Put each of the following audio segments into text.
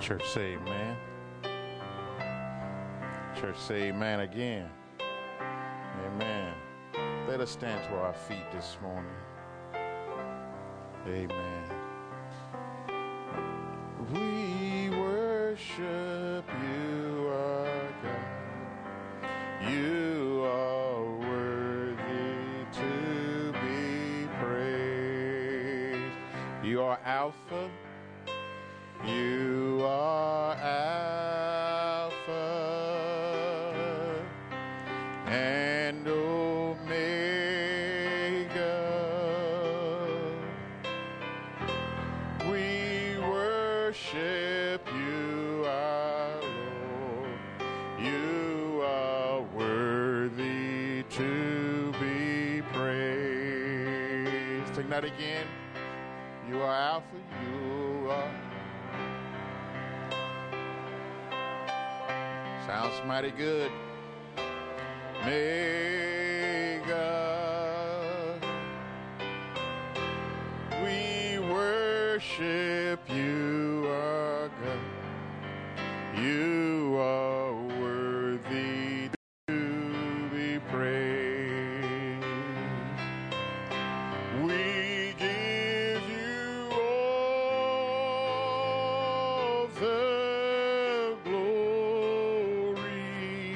Church say amen. Church say amen again. Amen. Let us stand to our feet this morning. Amen. We worship you, our God. You are worthy to be praised. You are Alpha. You are Alpha and Omega. We worship you, our Lord. You are worthy to be praised. Sing that again. You are Alpha, you are. Sounds mighty good. Mega. We worship you, our God. You are worthy to be praised. We give you all the glory.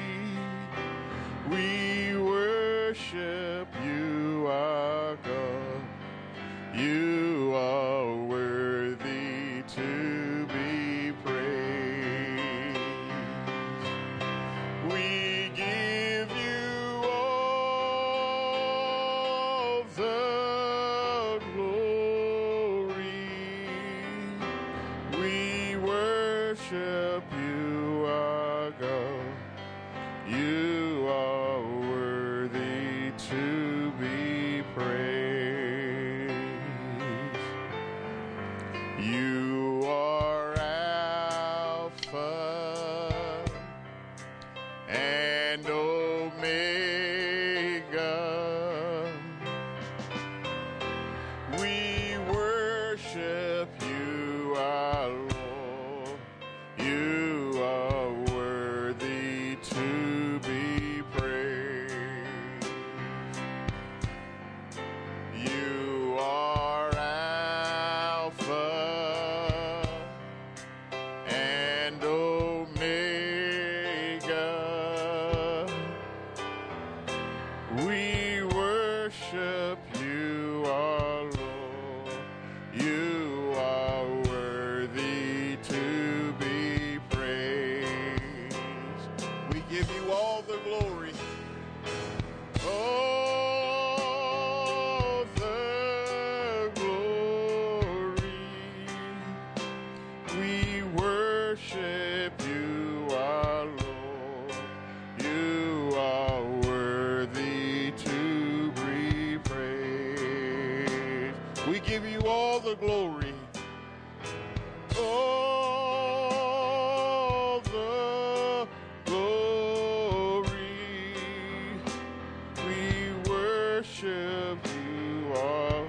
We worship you, our God. You are worthy to be praised. We give you all the glory. We worship you, our God. You are worthy to be praised. You are Alpha and Omega. We worship you, our Lord. You are worthy to be praised. You are Alpha and Omega. We worship you, our Lord. You are worthy to be praised. We give you all the glory. All the glory. We worship you, our Lord. You are worthy to be praised. We give you all the glory. All the glory. We worship you, all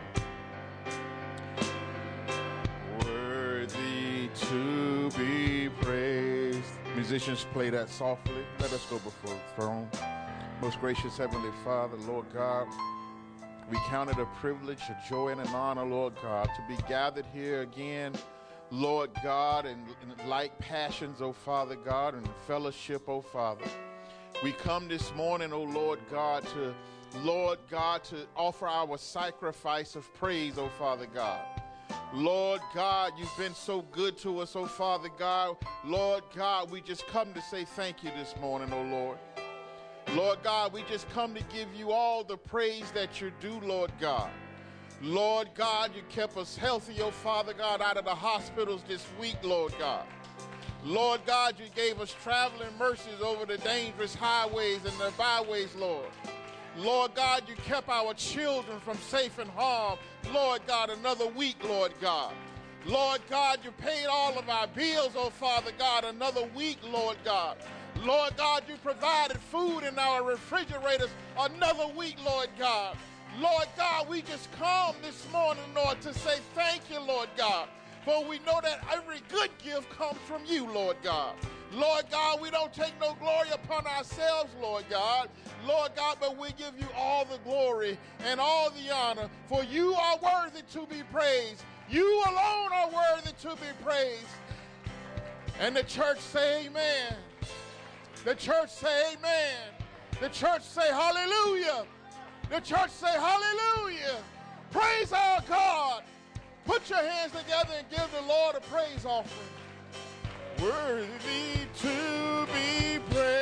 worthy to be praised. Musicians, play that softly. Let us go before the throne. Most gracious Heavenly Father, Lord God, we count it a privilege, a joy, and an honor, Lord God, to be gathered here again, Lord God, in like passions, oh Father God, and fellowship, oh Father. We come this morning, oh Lord God, to offer our sacrifice of praise, oh Father God. Lord God, you've been so good to us, oh Father God. Lord God, we just come to say thank you this morning, oh Lord. Lord God, we just come to give you all the praise that you're due, Lord God. Lord God, you kept us healthy, oh Father God, out of the hospitals this week, Lord God. Lord God, you gave us traveling mercies over the dangerous highways and the byways, Lord. Lord God, you kept our children from safe and harm, Lord God, another week, Lord God. Lord God, you paid all of our bills, oh Father God, another week, Lord God. Lord God, you provided food in our refrigerators another week, Lord God. Lord God, we just come this morning, Lord, to say thank you, Lord God. For we know that every good gift comes from you, Lord God. Lord God, we don't take no glory upon ourselves, Lord God. Lord God, but we give you all the glory and all the honor, for you are worthy to be praised. You alone are worthy to be praised. And the church say amen. The church say amen. The church say hallelujah. The church say hallelujah. Praise our God. Put your hands together and give the Lord a praise offering. Worthy to be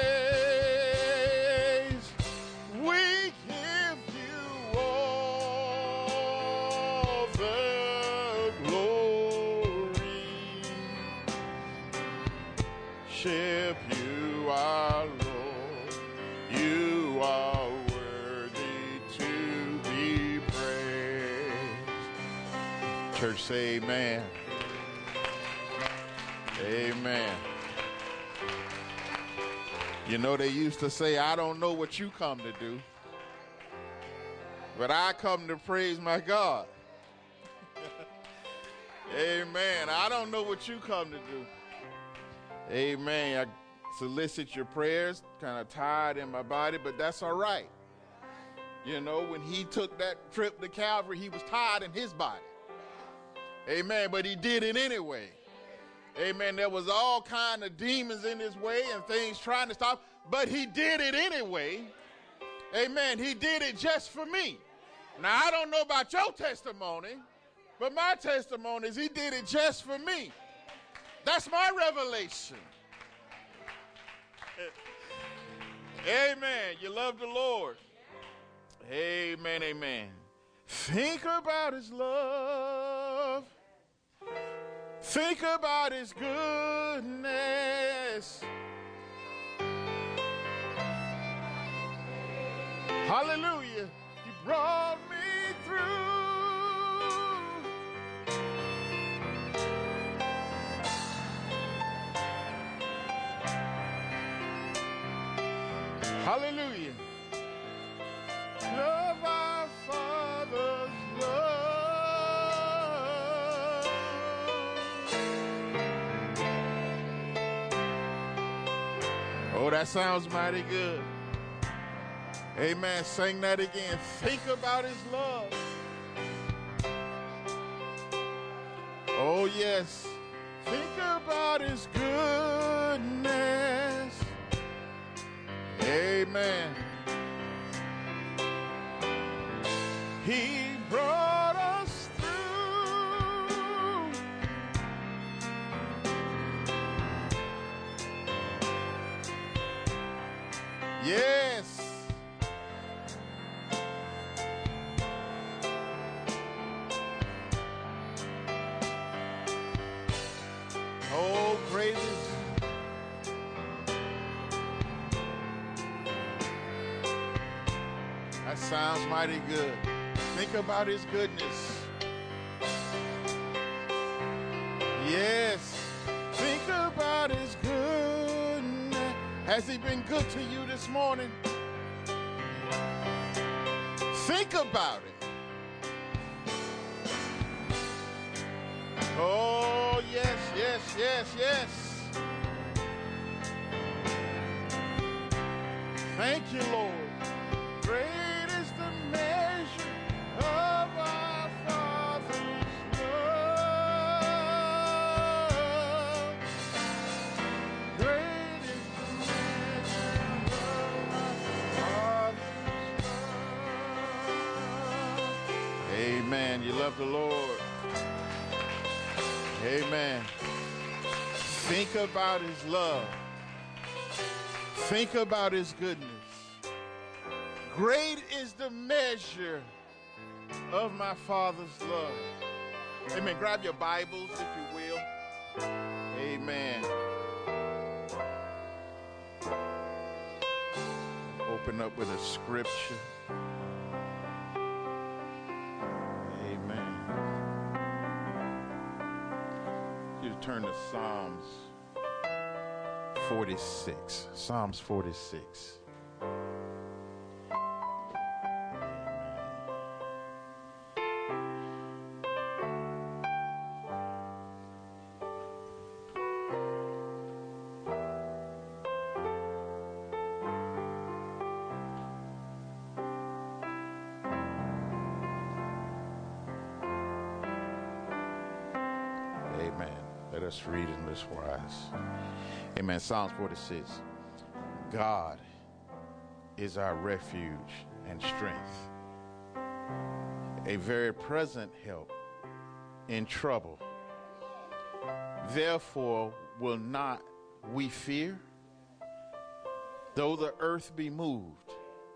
praised. We give you all the glory. Worship you, our Lord. You are worthy to be praised. Church say amen. Amen. You know, they used to say, I don't know what you come to do, but I come to praise my God. Amen. I don't know what you come to do. Amen. I solicit your prayers, kind of tired in my body, but that's all right. You know, when he took that trip to Calvary, he was tired in his body. Amen. But he did it anyway. Amen. There was all kind of demons in his way and things trying to stop, but he did it anyway. Amen. He did it just for me. Now, I don't know about your testimony, but my testimony is he did it just for me. That's my revelation. Amen. You love the Lord. Amen. Amen. Think about his love. Think about his goodness. Hallelujah. He brought me through. Hallelujah. Love our Father's love. Oh, that sounds mighty good. Amen. Sing that again. Think about his love. Oh, yes. Think about his goodness. Amen. He brought us through. Yes. Oh, great is that sounds mighty good. Think about his goodness. Yes. Think about his goodness. Has he been good to you this morning? Think about it. Oh, yes, yes, yes, yes. Thank you, Lord. Great is the measure of our Father's love. Great is the measure of our Father's love. Amen. You love the Lord. Amen. Think about his love. Think about his goodness. Great is the measure of my Father's love. Amen. Grab your Bibles, if you will. Amen. Open up with a scripture. Amen. You turn to Psalms 46. Psalms 46. Let us read in this wise. Amen. Psalms 46. God is our refuge and strength, a very present help in trouble. Therefore will not we fear, though the earth be moved,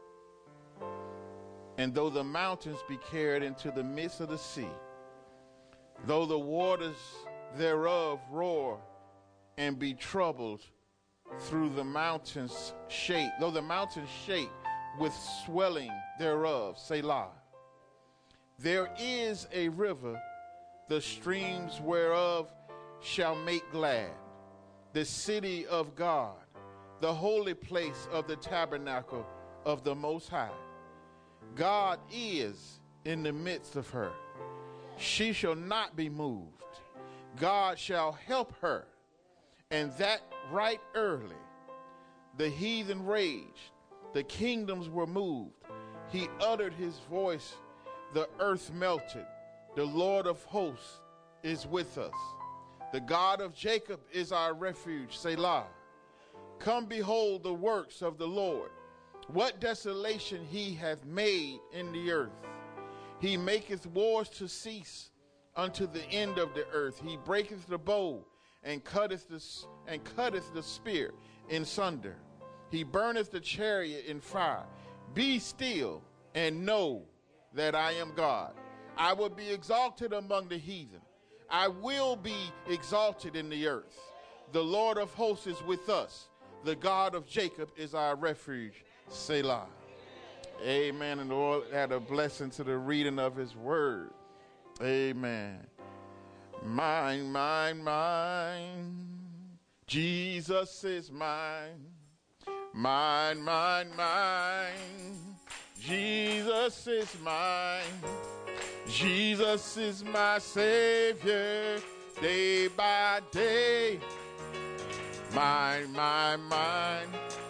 and though the mountains be carried into the midst of the sea, though the waters thereof roar and be troubled through the mountains shake, though the mountains shake with swelling thereof, Selah. There is a river, the streams whereof shall make glad the city of God, the holy place of the tabernacle of the Most High. God is in the midst of her. She shall not be moved. God shall help her, and that right early. The heathen raged, the kingdoms were moved. He uttered his voice, the earth melted. The Lord of hosts is with us. The God of Jacob is our refuge, Selah. Come behold the works of the Lord. What desolation he hath made in the earth. He maketh wars to cease unto the end of the earth. He breaketh the bow and cutteth the spear in sunder. He burneth the chariot in fire. Be still and know that I am God. I will be exalted among the heathen. I will be exalted in the earth. The Lord of hosts is with us. The God of Jacob is our refuge, Selah. Amen. And the Lord add a blessing to the reading of his word. Amen. Mine, mine, mine. Jesus is mine. Mine, mine, mine. Jesus is mine. Jesus is my Savior day by day. Mine, mine, mine.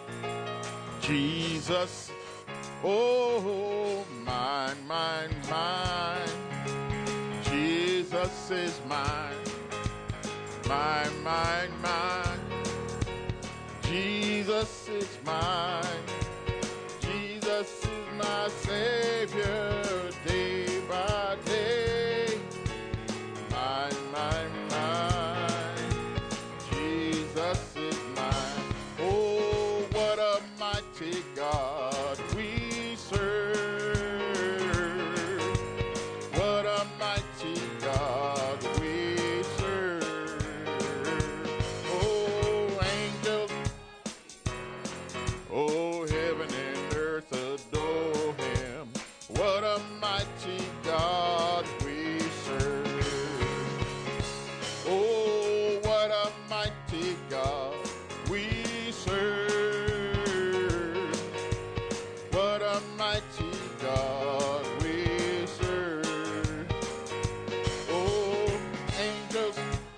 Jesus, oh, mine, mine, mine. Jesus is mine. Mine, mine, mine. Jesus is mine. Jesus is my Savior day by day. Mine, mine, mine. Jesus is mine. Oh, what a mighty God we serve. What a mighty God we serve. Oh, angels, oh, heaven and earth adore him. What a mighty God we serve. Oh, what a mighty God we serve. What a mighty God we serve. Oh, angels,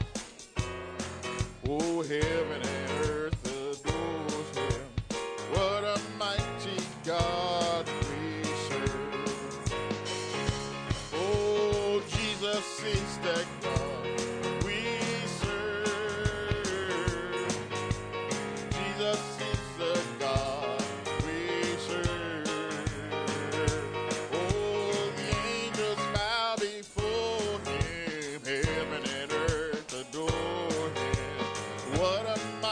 oh, heaven and earth adores him. What a mighty God we serve. Oh, Jesus is the God we serve. Jesus is the God we serve. Oh, the angels bow before him. Heaven and earth adore him. What a mighty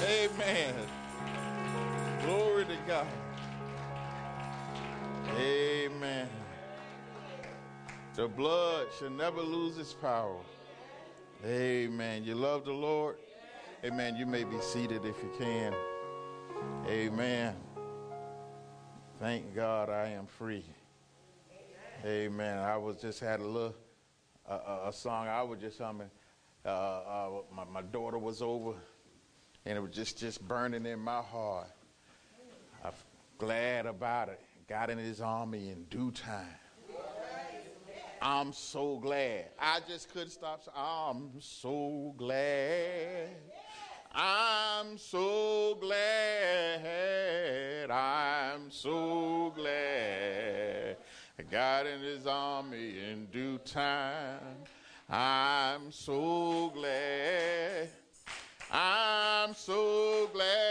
Amen. Glory to God. Amen. The blood should never lose its power. Amen. You love the Lord? Amen. You may be seated if you can. Amen. Thank God I am free. Amen. I was just had a little a song I was just humming. My daughter was over, and it was just burning in my heart. I'm glad about it. Got in his army in due time. I'm so glad. I just couldn't stop. I'm so glad. I'm so glad. I'm so glad. I got in his army in due time. I'm so glad. I'm so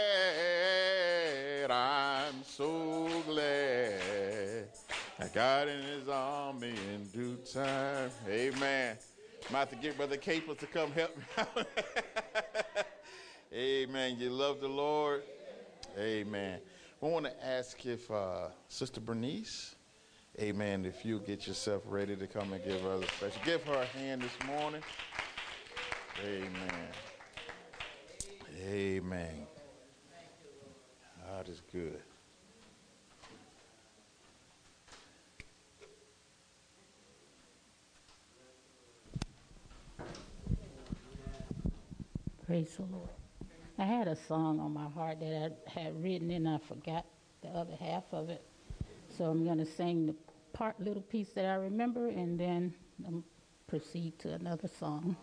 glad. I'm so glad. I got in his army in due time. Amen. I'm about to get Brother Capers to come help me out. Amen. You love the Lord? Amen. I want to ask if Sister Bernice, amen, if you get yourself ready to come and give her a special. Give her a hand this morning. Amen. Amen. God is good. Praise the Lord. I had a song on my heart that I had written and I forgot the other half of it. So I'm going to sing the little piece that I remember and then proceed to another song.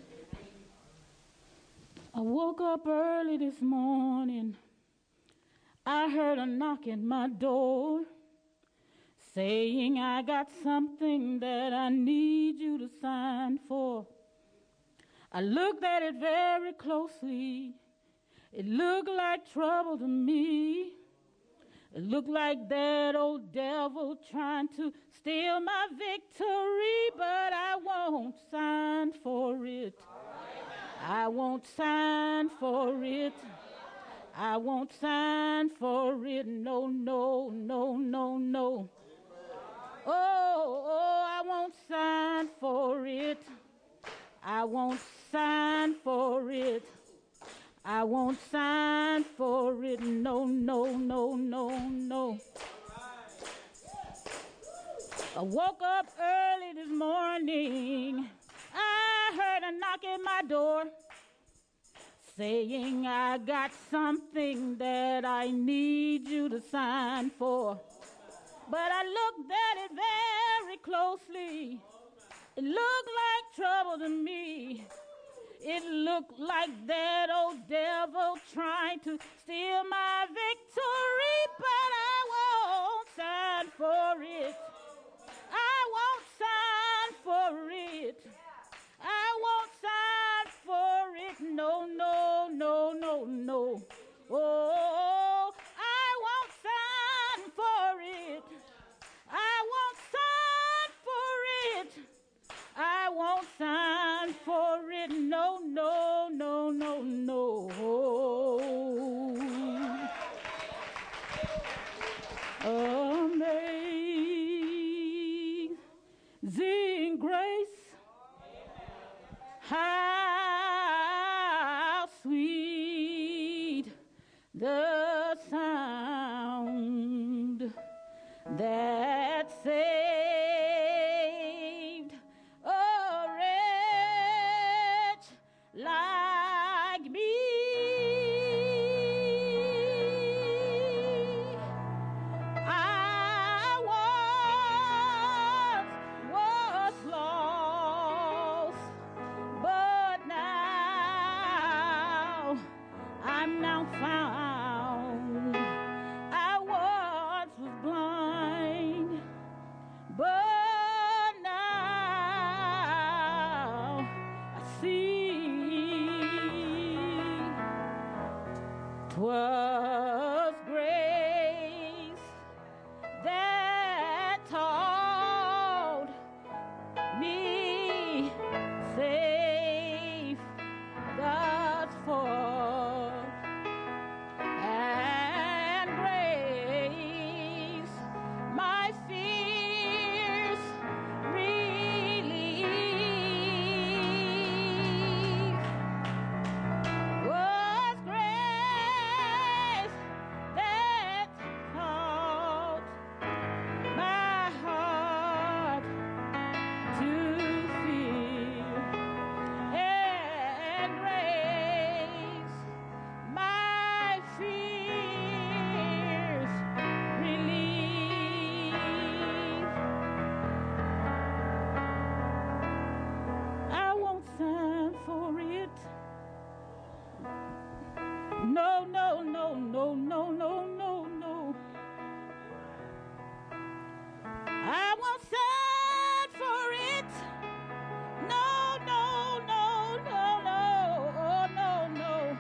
I woke up early this morning. I heard a knock at my door saying I got something that I need you to sign for. I looked at it very closely. It looked like trouble to me. It looked like that old devil trying to steal my victory, but I won't sign for it. I won't sign for it. I won't sign for it. No, no, no, no, no. Oh, I won't sign for it. I won't sign for it. I won't sign for it. No, no, no, no, no. I woke up early this morning. I heard a knock at my door saying I got something that I need you to sign for. But I looked at it very closely. It looked like trouble to me. It looked like that old devil trying to steal my victory, but I won't sign for it. I won't sign for it. I won't sign for it. No, no, no, no, no. Oh, I won't sign for it. I won't sign for it. I won't sign for it. No, no, no, no, no. Amazing grace, how sweet the sound that saved a wretch like me. I once was lost, but now I'm now found. I once was blind, but now I see. 'Twas grace that taught me safe thus far. No, no, no, no, no, no, no, no. I won't stand for it. No, no, no, no, no, oh, no, no.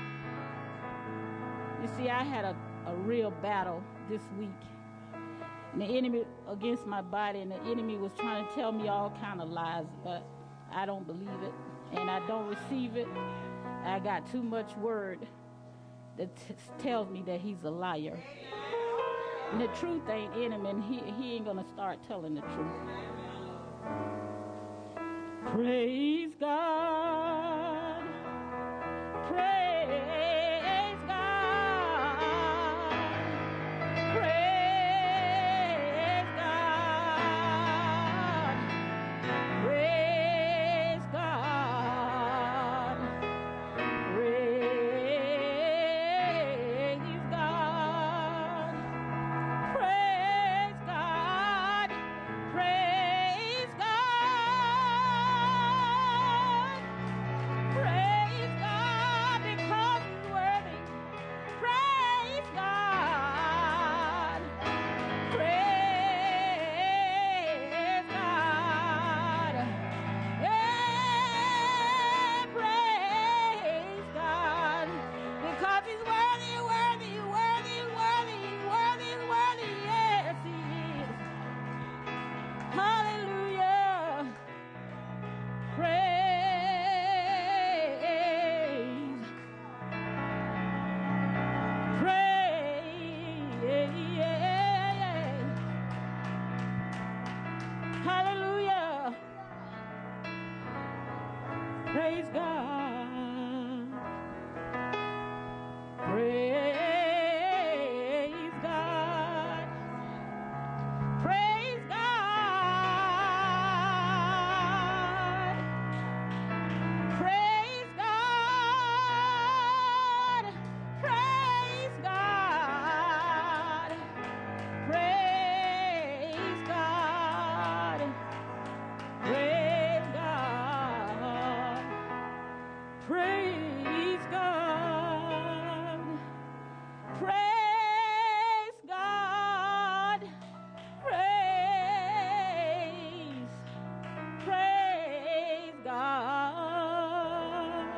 You see, I had a real battle this week. And the enemy against my body, and the enemy was trying to tell me all kind of lies, but I don't believe it, and I don't receive it. I got too much word that tells me that he's a liar. And the truth ain't in him, and he ain't gonna start telling the truth. Praise God. Praise God. Praise God. Praise God. Praise God. Praise God. Praise God. Praise God because he's worthy. Praise God. Praise God. Yeah, praise God because he's worthy, worthy, worthy, worthy, worthy, worthy. Yes, he is. Hallelujah. Praise. Praise. Hallelujah. Praise God. Praise God. Praise God. Praise God. Praise God. Praise God. Praise God. Praise God. Praise God. Praise God.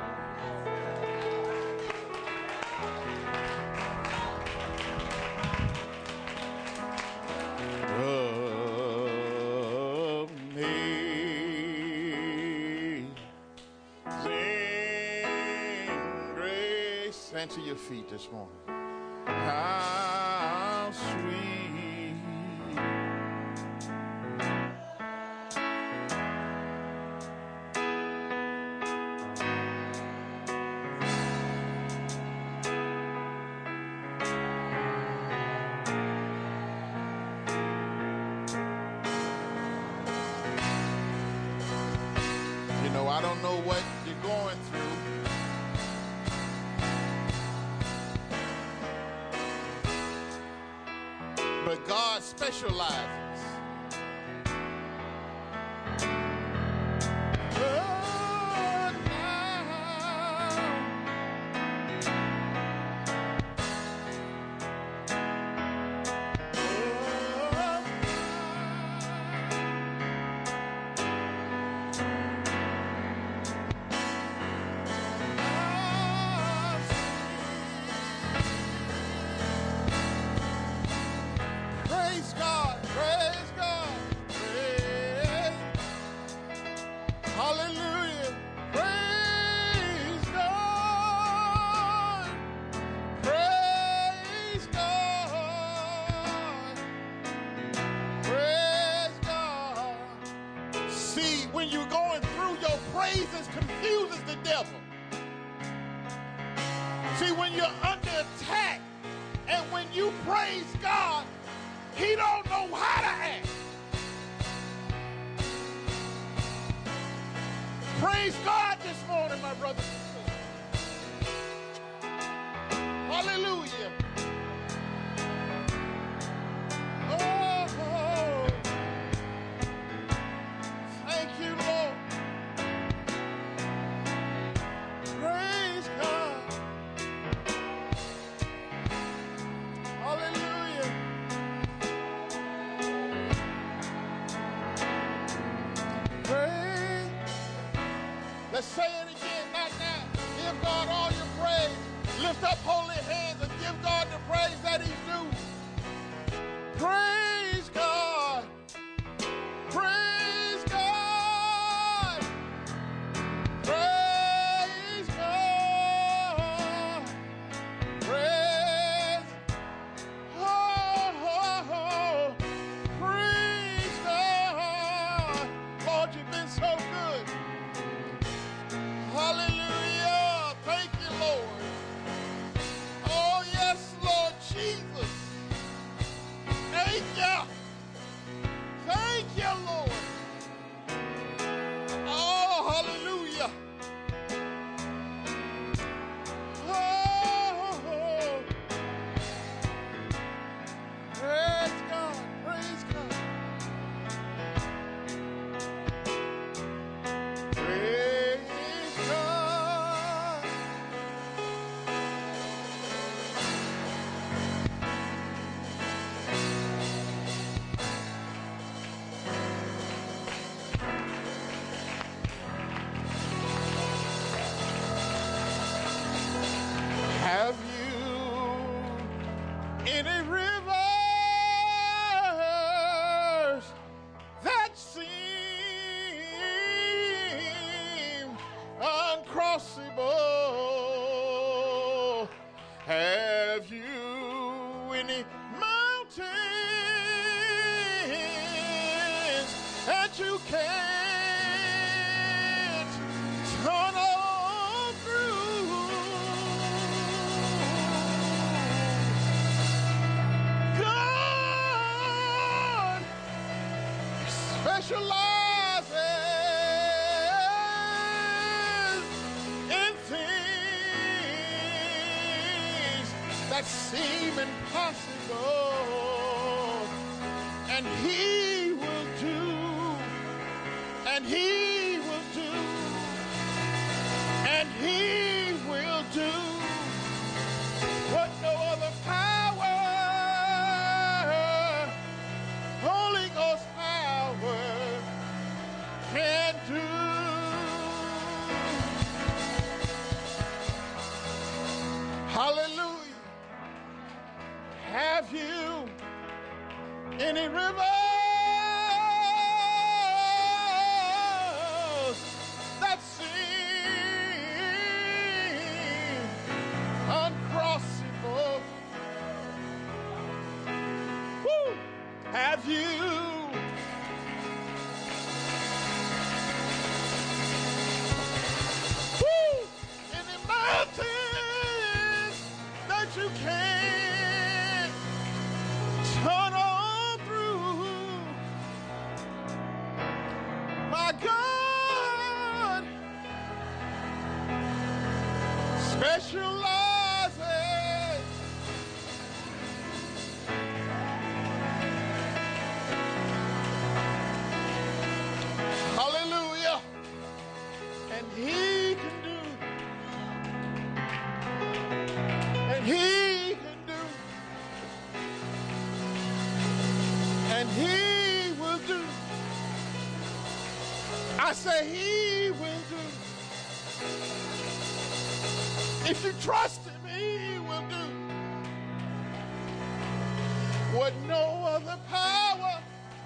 Amazing grace. Stand to your feet this morning. How sweet You know, I don't know what you're going through, but God specializes. Oh, praise God, praise God, praise. Hallelujah, praise God, praise God, praise God. See, when you're going through, your praises confuses the devil. See, when you're under attack and when you praise God, he don't know how to act. Praise God this morning, my brothers and sisters. Hallelujah. Oh, thank you, Lord. Praise God. Lift up holy hands and give God the praise that he's due. Praise God. Praise God. Praise God. Praise. Oh, oh, oh. Praise God. Lord, you've been so good. Hallelujah. Thank you, Lord. Oh, yes, Lord Jesus. Thank you. Thank you, Lord. Oh, hallelujah. Oh, praise God. Praise God. Praise God. Have you any rivers that seem uncrossable? Have you any mountains that you can't tunnel through? God specializes in things that seem impossible, and he will do, and he will do, and he will do what no other power, Holy Ghost power, can do. Hallelujah. Have you any rivers that seem uncrossable? Woo! Have you any mountains that you can't tunnel through? My God specializes hallelujah, and he can do, and he can do, and he will do. I say he will do. If you trust him, he will do what no other power,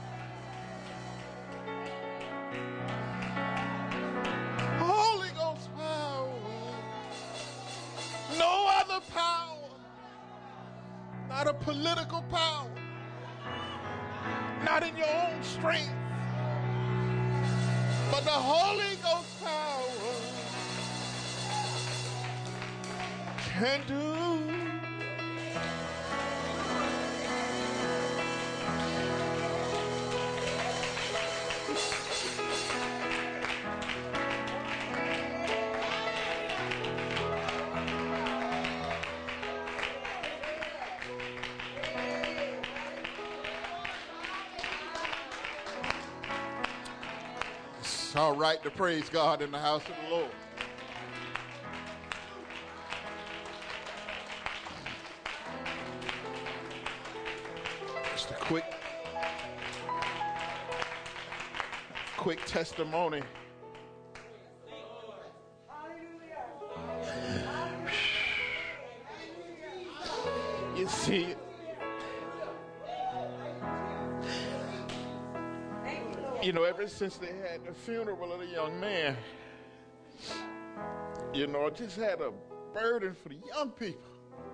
Holy Ghost power, no other power, not a political power, not in your own strength, but the Holy Ghost power can do. It's all right to praise God in the house of the Lord. Just a quick testimony. See, you know, ever since they had the funeral of the young man, you know, I just had a burden for the young people.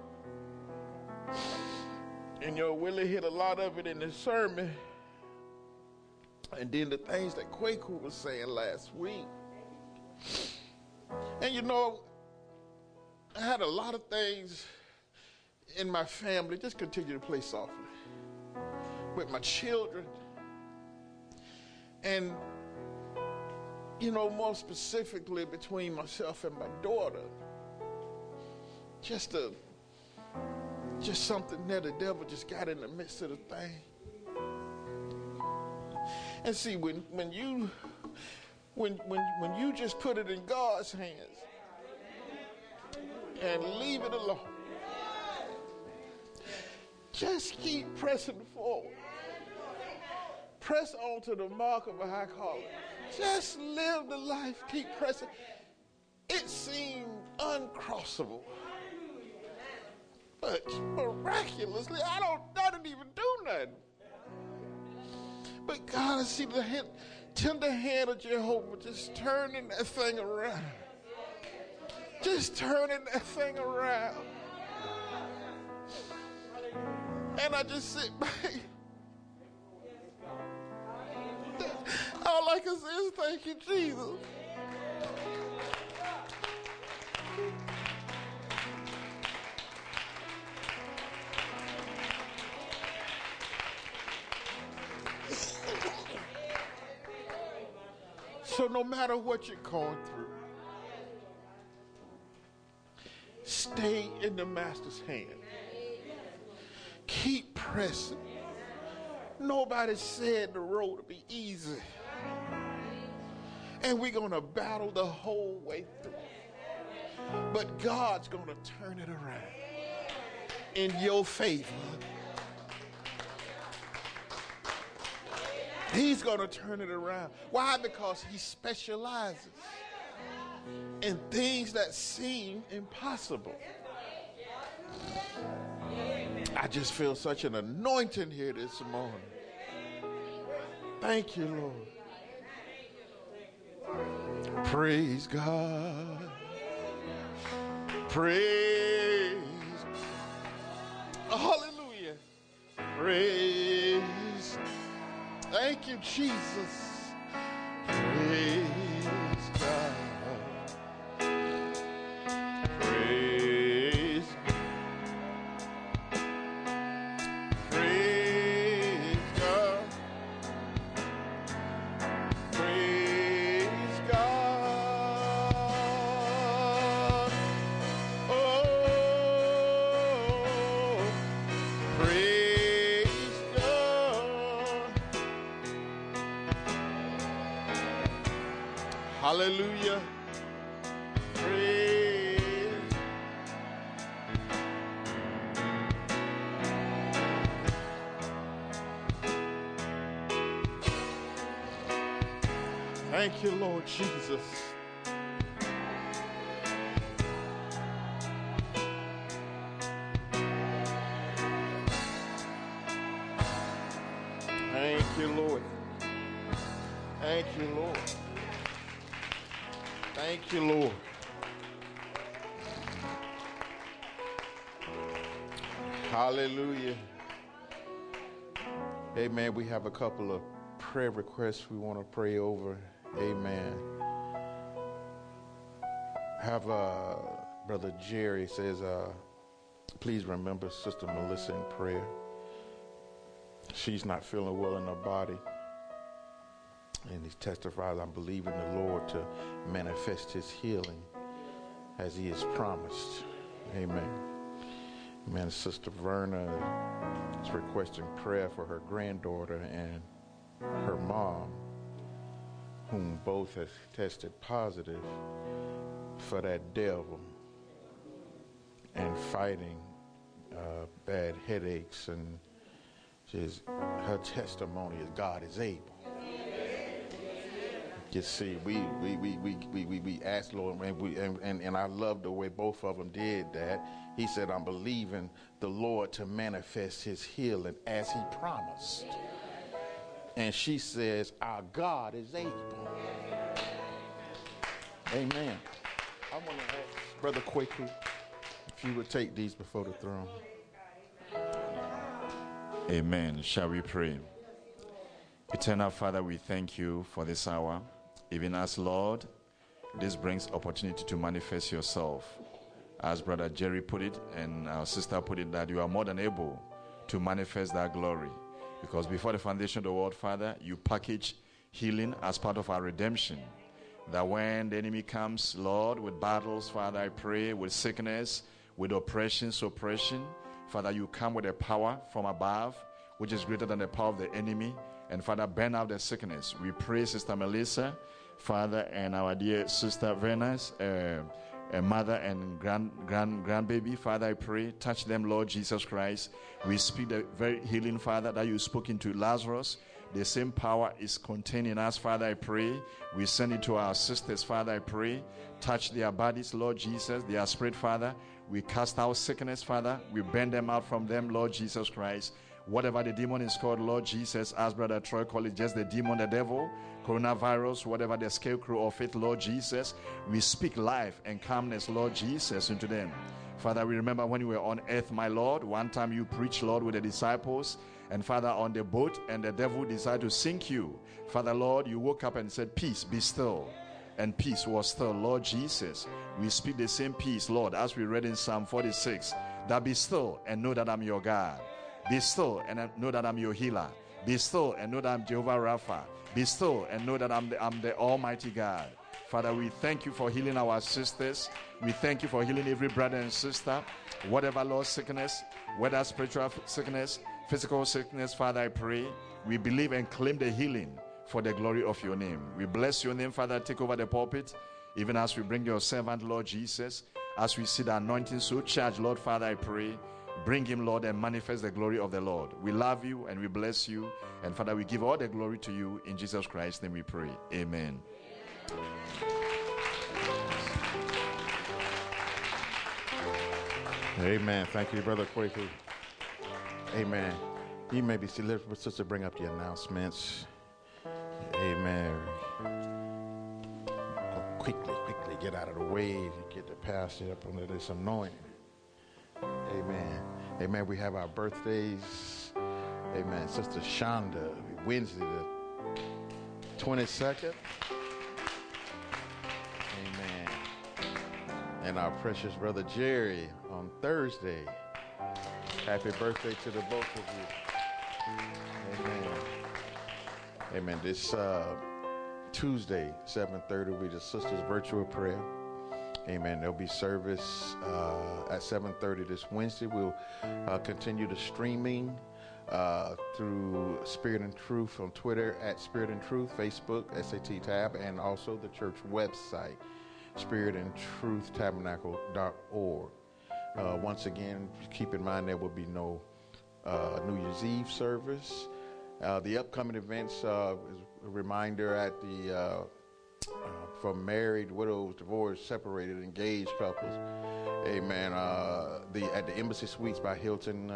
And, you know, Willie hit a lot of it in his sermon. And then the things that Kwaku was saying last week. And, you know, I had a lot of things in my family. Just continue to play softly. With my children. And, you know, more specifically between myself and my daughter. Just something that the devil just got in the midst of the thing. And see, when you just put it in God's hands and leave it alone, just keep pressing forward. Press on to the mark of a high calling. Just live the life, keep pressing. It seemed uncrossable. But miraculously, I didn't even do nothing. But God, I see the tender hand of Jehovah just turning that thing around. Just turning that thing around. And I just sit back. All I can say is thank you, Jesus. So no matter what you're going through, stay in the Master's hand. Keep pressing. Nobody said the road would be easy. And we're going to battle the whole way through. But God's going to turn it around in your favor. He's going to turn it around. Why? Because he specializes in things that seem impossible. I just feel such an anointing here this morning. Thank you, Lord. Praise God. Praise. Hallelujah. Praise. Thank you, Jesus. Praise God. Praise. Praise God. Praise God. Oh, praise God. Hallelujah. Praise. Thank you, Lord Jesus. Thank you, Lord. Thank you, Lord. Thank you, Lord. Hallelujah. Amen. We have a couple of prayer requests we want to pray over. Amen. Have Brother Jerry says, please remember Sister Melissa in prayer. She's not feeling well in her body. And he testifies, I believe in the Lord to manifest his healing as he has promised. Amen. Amen. Sister Verna is requesting prayer for her granddaughter and her mom, whom both have tested positive for that devil and fighting bad headaches. And her testimony is God is able. You see, we asked Lord, and I love the way both of them did that. He said, I'm believing the Lord to manifest his healing as he promised. And she says, our God is able. Amen. I want to ask Brother Quaker if you would take these before the throne. Amen. Shall we pray? Eternal Father, we thank you for this hour. Even as Lord, this brings opportunity to manifest yourself. As Brother Jerry put it and our sister put it, that you are more than able to manifest that glory. Because before the foundation of the world, Father, you package healing as part of our redemption. That when the enemy comes, Lord, with battles, Father, I pray, with sickness, with oppression, suppression, Father, you come with a power from above, which is greater than the power of the enemy. And Father, burn out the sickness. We pray, Sister Melissa, Father, and our dear Sister Venus, mother and grandbaby. Father, I pray, touch them, Lord Jesus Christ. We speak the very healing, Father, that you spoke into Lazarus. The same power is contained in us, Father, I pray. We send it to our sisters, Father, I pray. Touch their bodies, Lord Jesus, their spirit, Father. We cast out sickness, Father. We burn them out from them, Lord Jesus Christ. Whatever the demon is called, Lord Jesus, as Brother Troy called it, just the demon, the devil, coronavirus, whatever the scarecrow of it, Lord Jesus, we speak life and calmness, Lord Jesus, into them. Father, we remember when you were on earth, my Lord, one time you preached, Lord, with the disciples, and Father, on the boat, and the devil decided to sink you. Father, Lord, you woke up and said, peace, be still. And peace was still, Lord Jesus. We speak the same peace, Lord, as we read in Psalm 46, that be still and know that I'm your God. Be still and know that I'm your healer. Be still and know that I'm Jehovah Rapha. Be still and know that I'm the Almighty God. Father, we thank you for healing our sisters. We thank you for healing every brother and sister. Whatever, Lord, sickness, whether spiritual sickness, physical sickness, Father, I pray, we believe and claim the healing for the glory of your name. We bless your name, Father. Take over the pulpit, even as we bring your servant, Lord Jesus, as we see the anointing so charged, Lord, Father, I pray, bring him, Lord, and manifest the glory of the Lord. We love you and we bless you. And Father, we give all the glory to you. In Jesus Christ's name we pray. Amen. Amen. Thank you, Brother Quaker. Amen. You may be seated. Sister, bring up the announcements. Amen. Quickly get out of the way and get the pastor up under this anointing. Amen. Amen. We have our birthdays. Amen. Sister Shonda, Wednesday the 22nd. Amen. And our precious brother Jerry on Thursday. Happy birthday to the both of you. Amen. Amen. This Tuesday, 7:30, will be the sisters' virtual prayer. Amen. There'll be service at 7:30 this Wednesday. We'll continue the streaming through Spirit and Truth on Twitter at Spirit and Truth, Facebook, SAT tab, and also the church website, spiritandtruthtabernacle.org. Once again, keep in mind there will be no New Year's Eve service. The upcoming events is a reminder at the for married, widows, divorced, separated, engaged couples. Amen. At the Embassy Suites by Hilton,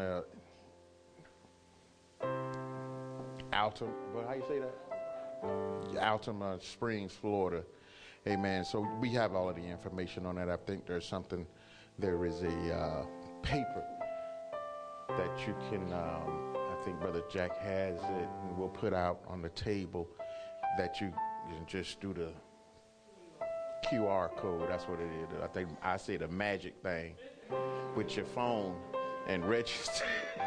Altum. But how you say that? Altum Springs, Florida. Amen. So we have all of the information on that. I think there is a paper that you can. I think Brother Jack has it, and we'll put out on the table that you can just do the QR code. That's what it is. I think I say the magic thing with your phone and register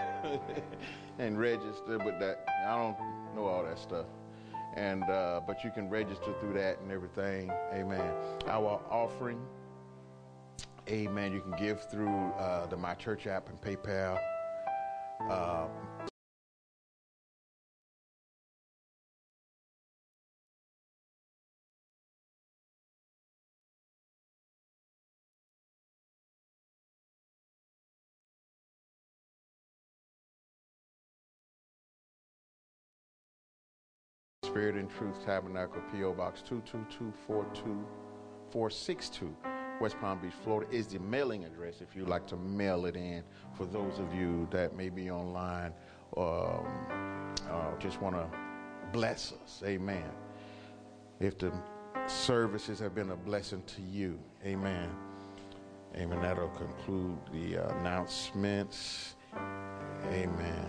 with that. I don't know all that stuff, and but you can register through that and everything. Amen. Our offering. Amen. You can give through the My Church app and PayPal. Spirit and Truth Tabernacle, P.O. Box 222-42462, West Palm Beach, Florida, is the mailing address if you'd like to mail it in. For those of you that may be online, just want to bless us, amen. If the services have been a blessing to you, amen. Amen. That'll conclude the announcements. Amen.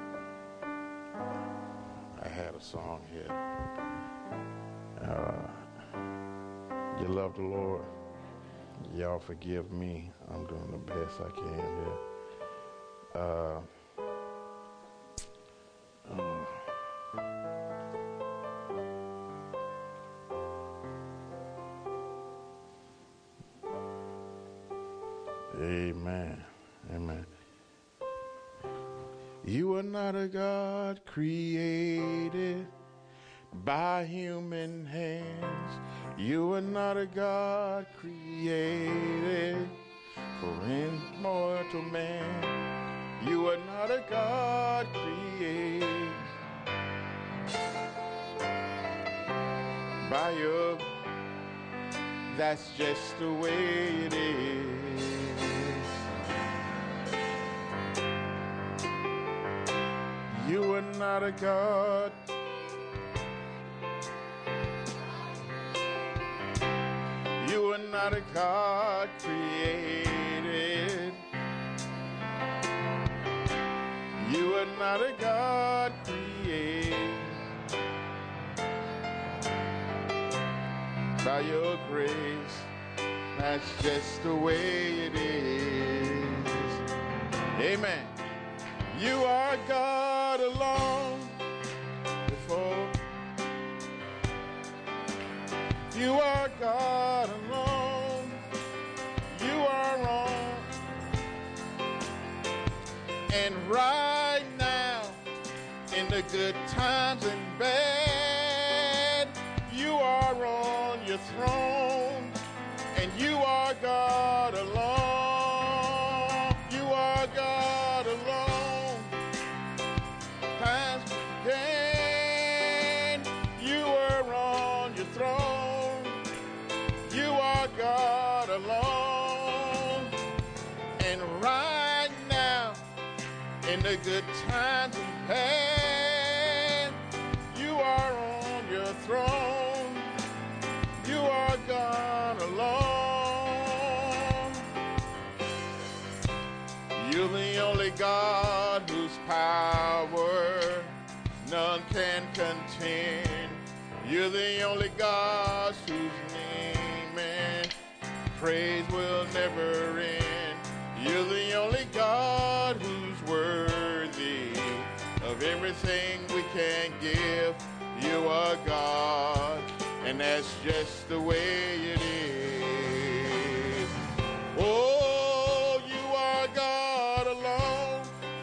I had a song here. You love the Lord. Y'all forgive me. I'm doing the best I can here. Amen. Amen. You are not a God created by human hands. You are not a God created for immortal man. You are not a God created by your. That's just the way it is. You are not a God. You are not a God created. You are not a God created by your grace. That's just the way it is. Amen. You are God alone before. You are God alone. You are wrong. And right now, in the good times and bad, you are on your throne. And you are God alone. You are God alone. Times began, you were on your throne. You are God alone. And right now, in the good times and bad, you are on your throne. You are God alone. You're the only God whose power none can contend. You're the only God whose name and praise will never end. You're the only God who's worthy of everything we can give. You are God, and that's just the way it is. Oh, you are God alone.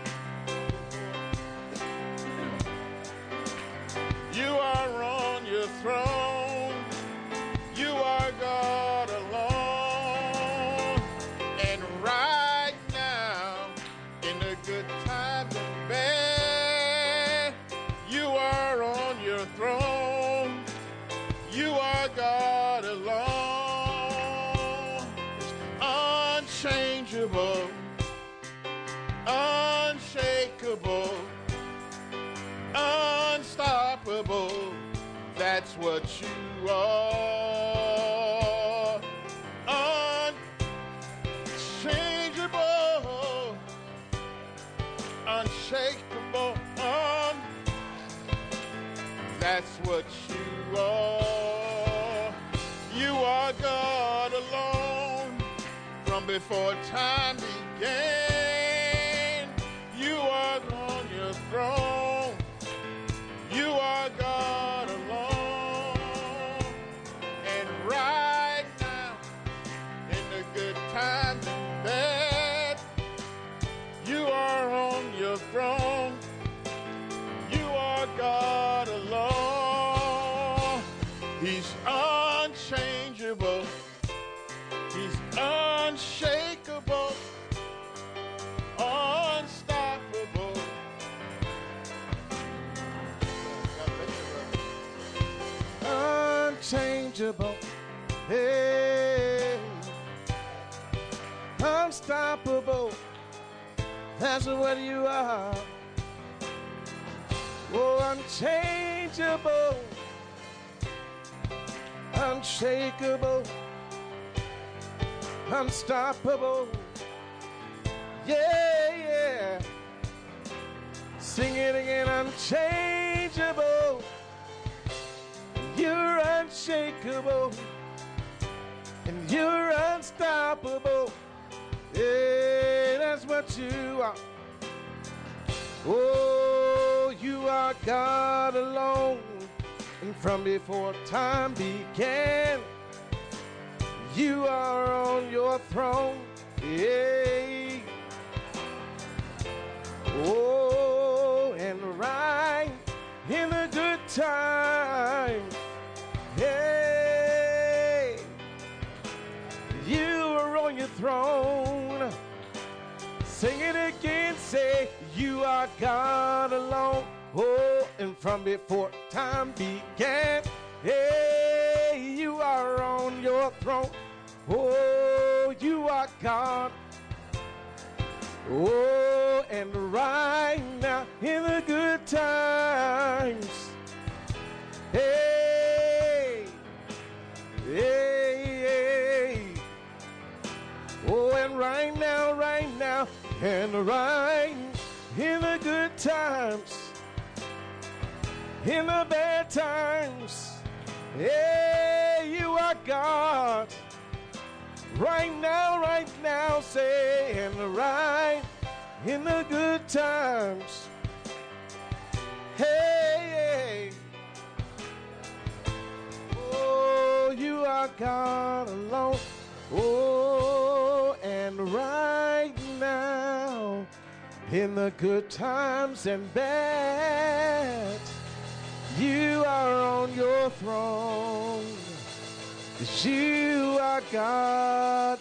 You are on your throne. You are God alone. And right now, in the good times and bad, you are on your throne. You are God alone. Unchangeable, unshakable, unstoppable. That's what you are. Unchangeable, unshakable, that's what you are. You are God alone from before time began. You are on your throne. You are God alone. And right now, in the good times and bad, you are on your throne. You are God alone. He's unchangeable. He's unshakable, unstoppable. unchangeable. Hey, unstoppable. That's what you are. Oh, unchangeable, unshakable, unstoppable. Yeah, yeah. Sing it again, unchangeable. You're unshakable, and you're unstoppable. Yeah, that's what you are. Oh, you are God alone, and from before time began, you are on your throne. Yeah. Oh, and right in the good times. Hey, you are on your throne. Sing it again, say, you are God alone. Oh, and from before time began, hey, you are on your throne. Oh, you are God. Oh, and right now in the good times. Hey, hey, hey. Oh, and right now, and right in the good times, in the bad times. Hey, you are God. Right now, say, and right in the good times. Hey, oh, you are God alone. Oh, and right now, in the good times and bad, you are on your throne. 'Cause you are God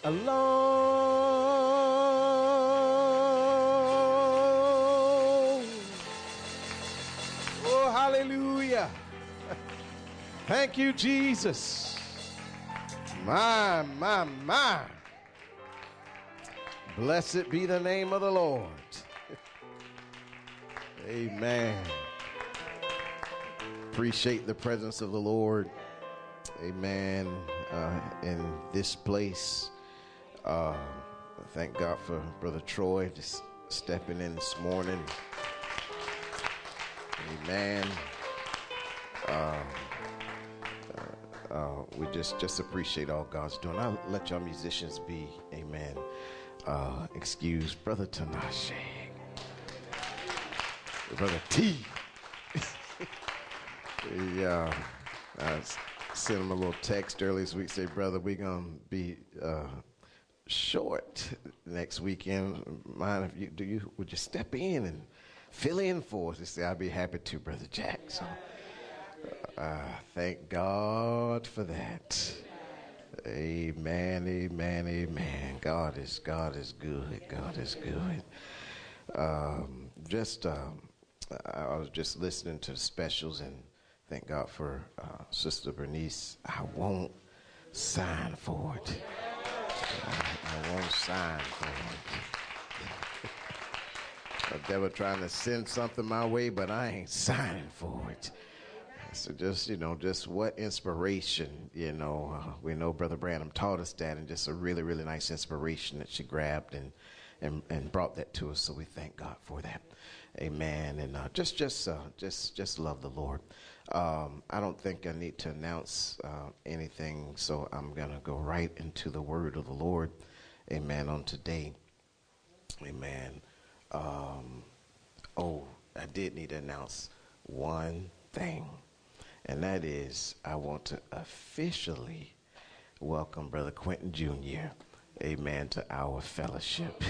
alone. Oh, hallelujah. Thank you, Jesus. My. Blessed be the name of the Lord. Amen. Appreciate the presence of the Lord. Amen. In this place. Thank God for Brother Troy just stepping in this morning. Amen. We just appreciate all God's doing. I'll let y'all musicians be, amen, excuse Brother Tinashe, Brother T. I sent him a little text earlier this week, say, brother, we're going to be short next weekend. Mind if would you step in and fill in for us? He said, I'll be happy to, Brother Jack. So thank God for that. Amen, amen, amen. God is good. God is good. I was just listening to the specials, and thank God for Sister Bernice. I won't sign for it. I won't sign for it. The devil trying to send something my way, but I ain't signing for it. So just what inspiration, we know Brother Branham taught us that, and just a really, really nice inspiration that she grabbed and brought that to us. So we thank God for that. Amen. And just love the Lord. I don't think I need to announce anything, so I'm going to go right into the word of the Lord. Amen. On today. Amen. I did need to announce one thing, and that is I want to officially welcome Brother Quentin Jr., amen, to our fellowship.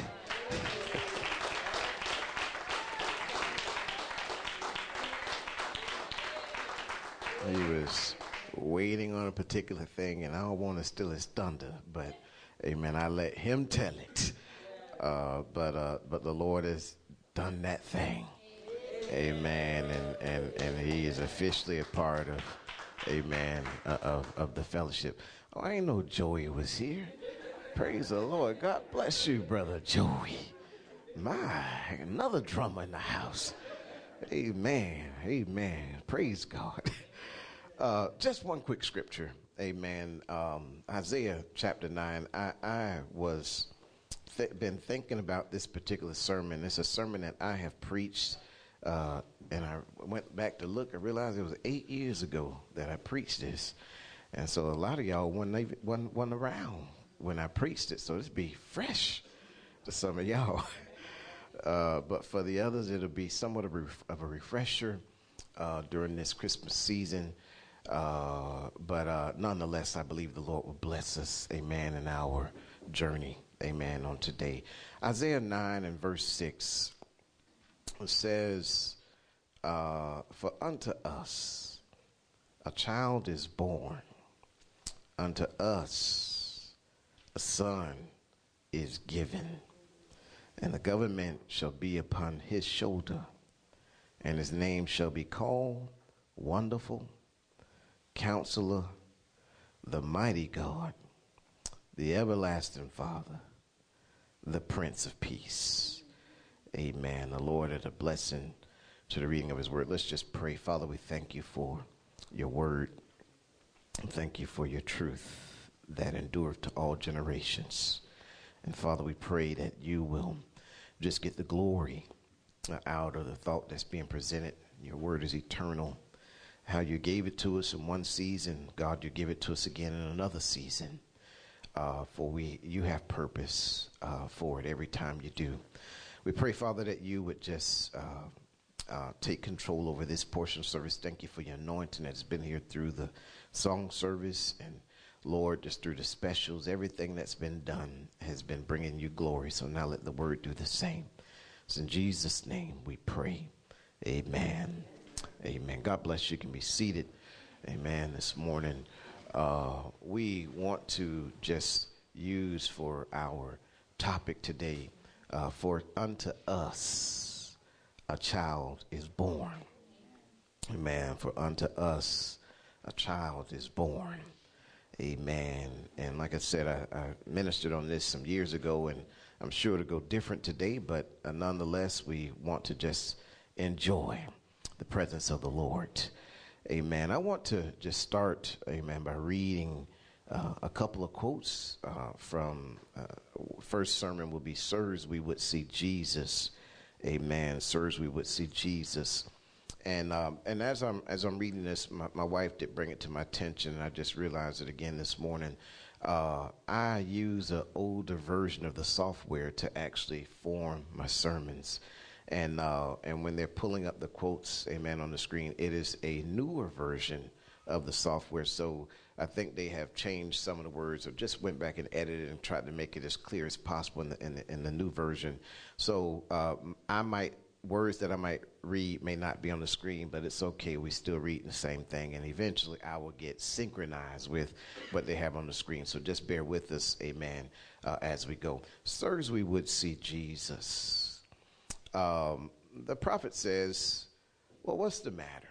He was waiting on a particular thing, and I don't want to steal his thunder, but amen, I let him tell it. But the Lord has done that thing. Amen. And he is officially a part amen, of the fellowship. Oh, I ain't know Joey was here. Praise the Lord. God bless you, Brother Joey. My, another drummer in the house. Amen. Amen. Praise God. Just one quick scripture. Amen. Isaiah chapter 9. I was been thinking about this particular sermon. It's a sermon that I have preached, and I went back to look. I realized it was 8 years ago that I preached this, and so a lot of y'all wasn't around when I preached it. So this be fresh to some of y'all. But for the others, it'll be somewhat of a refresher during this Christmas season. But nonetheless, I believe the Lord will bless us, amen, in our journey, amen, on today. Isaiah 9 and verse 6 says, for unto us a child is born, unto us a son is given, and the government shall be upon his shoulder, and his name shall be called Wonderful, Counselor, the Mighty God, the Everlasting Father, the Prince of Peace. Amen. The Lord is a blessing to the reading of his word. Let's just pray. Father, we thank you for your word. Thank you for your truth that endureth to all generations. And Father, we pray that you will just get the glory out of the thought that's being presented. Your word is eternal. How you gave it to us in one season, God, you give it to us again in another season. For you have purpose for it every time you do. We pray, Father, that you would just take control over this portion of service. Thank you for your anointing that's been here through the song service, and Lord, just through the specials. Everything that's been done has been bringing you glory. So now let the word do the same. It's in Jesus' name we pray. Amen. Amen. God bless you. You can be seated. Amen. This morning, we want to just use for our topic today, for unto us a child is born. Amen. For unto us a child is born. Amen. And like I said, I ministered on this some years ago, and I'm sure it'll go different today, but nonetheless, we want to just enjoy the presence of the Lord. Amen. I want to just start, amen, by reading a couple of quotes from first sermon will be, Sirs, we would see Jesus. Amen. Sirs, we would see Jesus. And as I'm reading this, my wife did bring it to my attention, and I just realized it again this morning. I use an older version of the software to actually form my sermons. And when they're pulling up the quotes, amen, on the screen, it is a newer version of the software. So I think they have changed some of the words, or just went back and edited and tried to make it as clear as possible in the new version. So words that I might read may not be on the screen, but it's okay. We still reading the same thing, and eventually I will get synchronized with what they have on the screen. So just bear with us, amen, as we go. Sirs, we would see Jesus. The prophet says, well, what's the matter?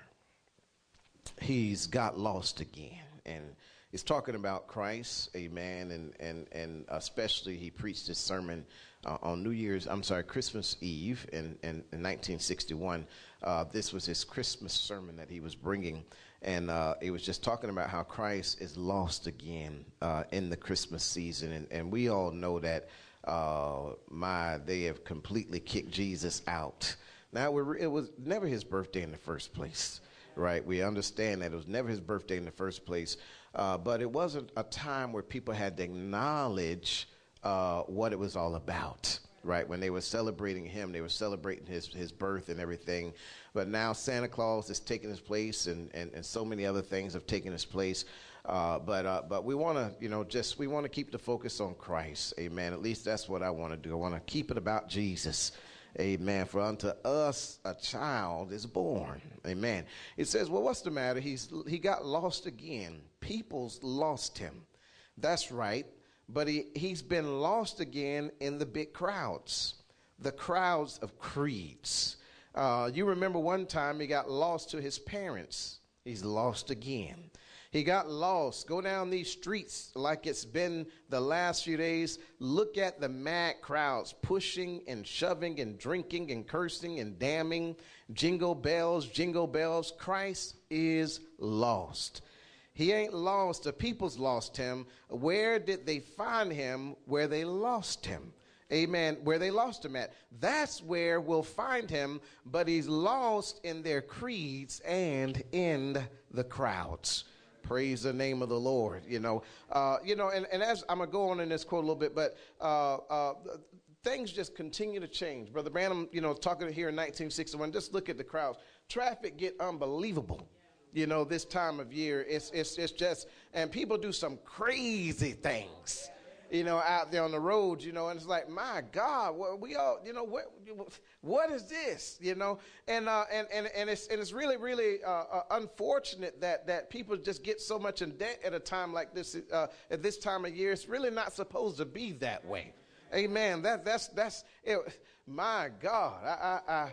He's got lost again. And he's talking about Christ, amen, and especially he preached this sermon on Christmas Eve in 1961. This was his Christmas sermon that he was bringing, and it was just talking about how Christ is lost again in the Christmas season, and we all know that they have completely kicked Jesus out. Now, it was never his birthday in the first place, right? We understand that it was never his birthday in the first place, but it wasn't a time where people had to acknowledge what it was all about, right? When they were celebrating him, they were celebrating his birth and everything. But now Santa Claus is taking his place, and so many other things have taken his place. But we want to, we want to keep the focus on Christ. Amen. At least that's what I want to do. I want to keep it about Jesus. Amen. For unto us a child is born. Amen. It says, well, what's the matter? He got lost again. People's lost him. That's right. But he's been lost again in the big crowds, the crowds of creeds. You remember one time he got lost to his parents. He's lost again. He got lost. Go down these streets like it's been the last few days. Look at the mad crowds pushing and shoving and drinking and cursing and damning. Jingle bells, jingle bells. Christ is lost. He ain't lost. The people's lost him. Where did they find him? Where they lost him. Amen. Where they lost him at. That's where we'll find him. But he's lost in their creeds and in the crowds. Praise the name of the Lord. And as I'm going to go on in this quote a little bit, but things just continue to change. Brother Branham, talking here in 1961, just look at the crowds. Traffic get unbelievable. This time of year, it's just, and people do some crazy things, out there on the road, and it's like, my God, we all, what is this, and it's really, really unfortunate that people just get so much in debt at a time like this, at this time of year. It's really not supposed to be that way. Amen. That's it. My God,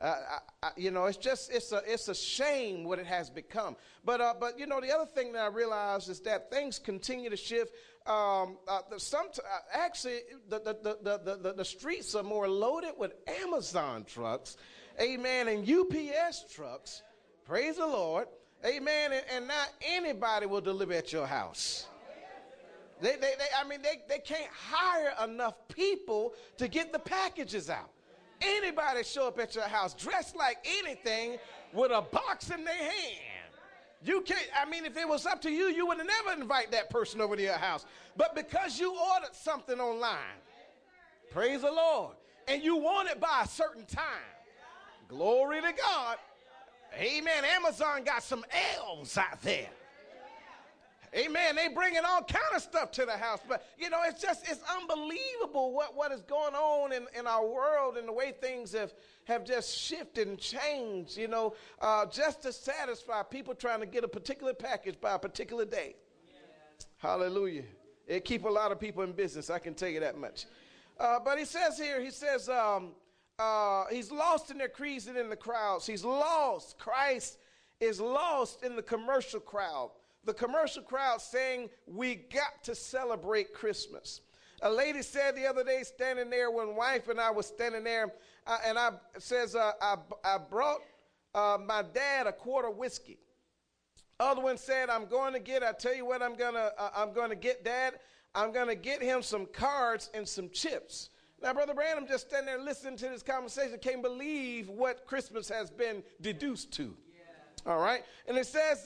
it's a shame what it has become. But the other thing that I realized is that things continue to shift. Actually, the streets are more loaded with Amazon trucks, amen, and UPS trucks. Praise the Lord, amen. And not anybody will deliver at your house. They can't hire enough people to get the packages out. Anybody show up at your house dressed like anything with a box in their hand. You can't, if it was up to you, you would have never invite that person over to your house. But because you ordered something online, praise the Lord, and you want it by a certain time, glory to God, amen, Amazon got some elves out there. Amen. They bringing all kind of stuff to the house. But, it's unbelievable what is going on in our world and the way things have just shifted and changed, just to satisfy people trying to get a particular package by a particular day. Yeah. Hallelujah. It keep a lot of people in business, I can tell you that much. But he says here, he's lost in their creeds and in the crowds. He's lost. Christ is lost in the commercial crowd. The commercial crowd saying, we got to celebrate Christmas. A lady said the other day, standing there, when wife and I was standing there, I brought my dad a quart of whiskey. Other one said, I tell you what I'm going to get, Dad. I'm going to get him some cards and some chips. Now, Brother Branham just standing there listening to this conversation, can't believe what Christmas has been deduced to. All right. And it says,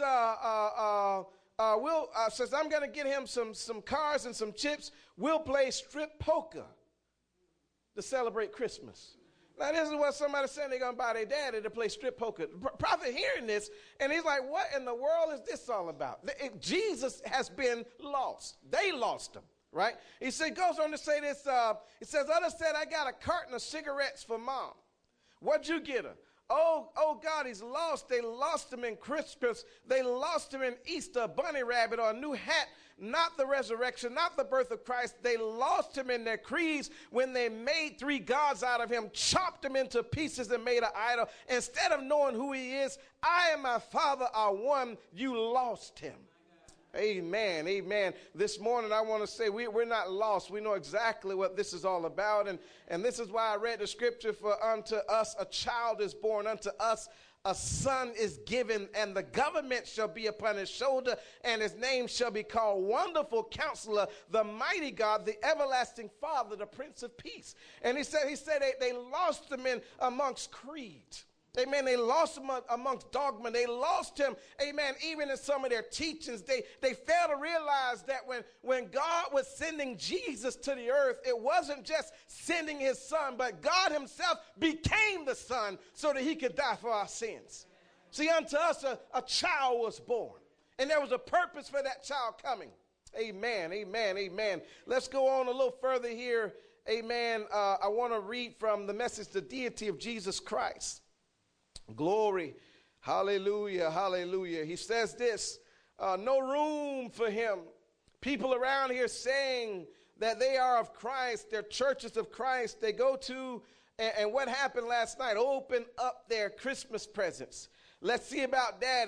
says I'm going to get him some cards and some chips. We'll play strip poker to celebrate Christmas. Now, this is what somebody said they're going to buy their daddy to play strip poker. Prophet hearing this, and he's like, what in the world is this all about? Jesus has been lost. They lost him, right? He goes on to say this. It says, others said, I got a carton of cigarettes for Mom. What'd you get her? Oh God, he's lost. They lost him in Christmas. They lost him in Easter, a bunny rabbit or a new hat, not the resurrection, not the birth of Christ. They lost him in their creeds when they made three gods out of him, chopped him into pieces and made an idol. Instead of knowing who he is, I and my Father are one. You lost him. Amen. Amen. This morning I want to say we're not lost. We know exactly what this is all about. And this is why I read the scripture, for unto us a child is born, unto us a son is given, and the government shall be upon his shoulder, and his name shall be called Wonderful Counselor, the Mighty God, the Everlasting Father, the Prince of Peace. And he said they lost him in amongst creed. Amen. They lost him amongst dogma. They lost him, amen, even in some of their teachings. They failed to realize that when God was sending Jesus to the earth, it wasn't just sending his son, but God himself became the son so that he could die for our sins. See, unto us a child was born, and there was a purpose for that child coming. Amen, amen, amen. Let's go on a little further here. Amen. I want to read from the Message, The Deity of Jesus Christ. Glory. Hallelujah. Hallelujah. He says this, no room for him. People around here saying that they are of Christ, they're churches of Christ. They go to, and what happened last night? Open up their Christmas presents. Let's see about Daddy.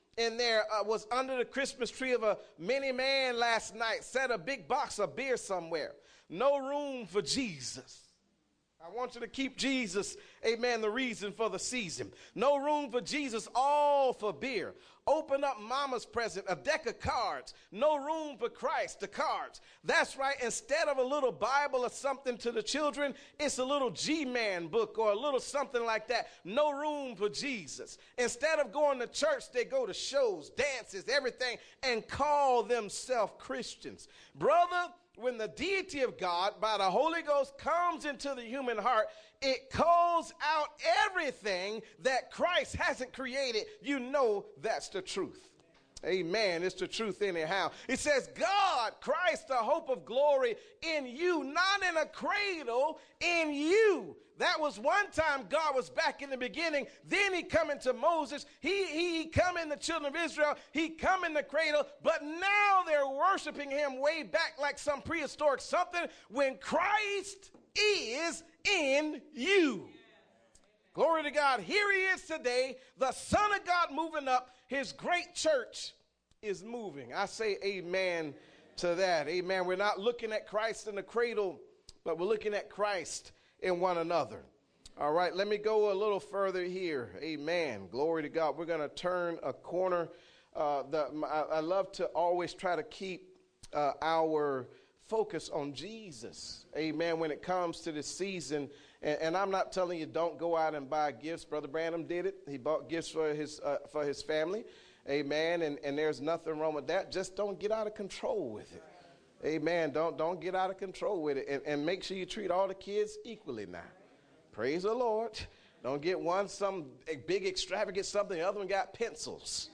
in there was under the Christmas tree of a mini man last night, set a big box of beer somewhere. No room for Jesus. I want you to keep Jesus, amen, the reason for the season. No room for Jesus, all for beer. Open up mama's present, a deck of cards. No room for Christ, the cards. That's right. Instead of a little Bible or something to the children, it's a little G-Man book or a little something like that. No room for Jesus. Instead of going to church, they go to shows, dances, everything, and call themselves Christians. Brother, when the deity of God by the Holy Ghost comes into the human heart, it calls out everything that Christ hasn't created. You know that's the truth. Amen. It's the truth anyhow. It says, God, Christ, the hope of glory in you, not in a cradle, in you. That was one time God was back in the beginning. Then he come into Moses. He come in the children of Israel. He come in the cradle. But now they're worshiping him way back like some prehistoric something when Christ is in you. Glory to God. Here he is today, the Son of God moving up. His great church is moving. I say amen to that. Amen. We're not looking at Christ in the cradle, but we're looking at Christ in one another. All right, let me go a little further here. Amen. Glory to God. We're going to turn a corner. I love to always try to keep our focus on Jesus. Amen. When it comes to this season. And I'm not telling you don't go out and buy gifts. Brother Branham did it. He bought gifts for his family. Amen. And there's nothing wrong with that. Just don't get out of control with it. Amen. Don't get out of control with it. And make sure you treat all the kids equally now. Praise the Lord. Don't get one some big extravagant something. The other one got pencils.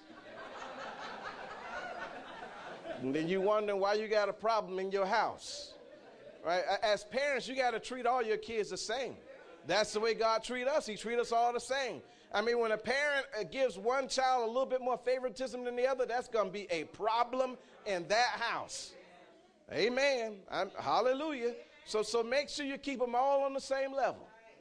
And then you wonder why you got a problem in your house. Right? As parents, you got to treat all your kids the same. That's the way God treats us. He treats us all the same. I mean, when a parent gives one child a little bit more favoritism than the other, that's going to be a problem in that house. Amen. Hallelujah. So make sure you keep them all on the same level.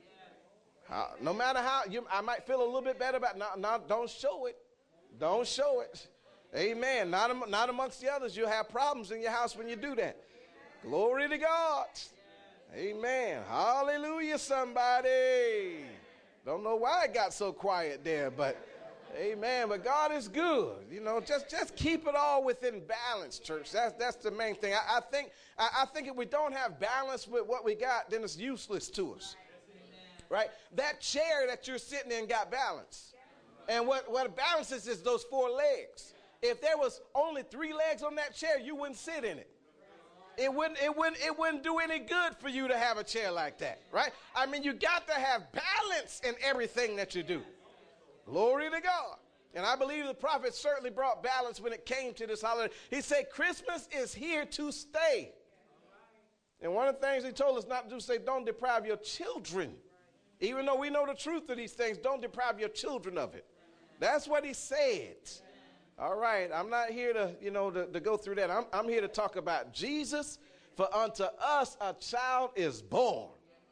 No matter how, I might feel a little bit better about it. No, don't show it. Don't show it. Amen. Not amongst the others. You'll have problems in your house when you do that. Glory to God. Amen. Hallelujah, somebody. Don't know why it got so quiet there, but amen. But God is good. You know, just keep it all within balance, church. That's the main thing. I think if we don't have balance with what we got, then it's useless to us. Right? That chair that you're sitting in got balance. And what balances is those 4 legs. If there was only 3 legs on that chair, you wouldn't sit in it. It wouldn't do any good for you to have a chair like that, right? I mean, you got to have balance in everything that you do. Glory to God. And I believe the prophet certainly brought balance when it came to this holiday. He said, Christmas is here to stay. And one of the things he told us not to do, say, don't deprive your children. Even though we know the truth of these things, don't deprive your children of it. That's what he said. All right, I'm not here to go through that. I'm here to talk about Jesus. For unto us a child is born.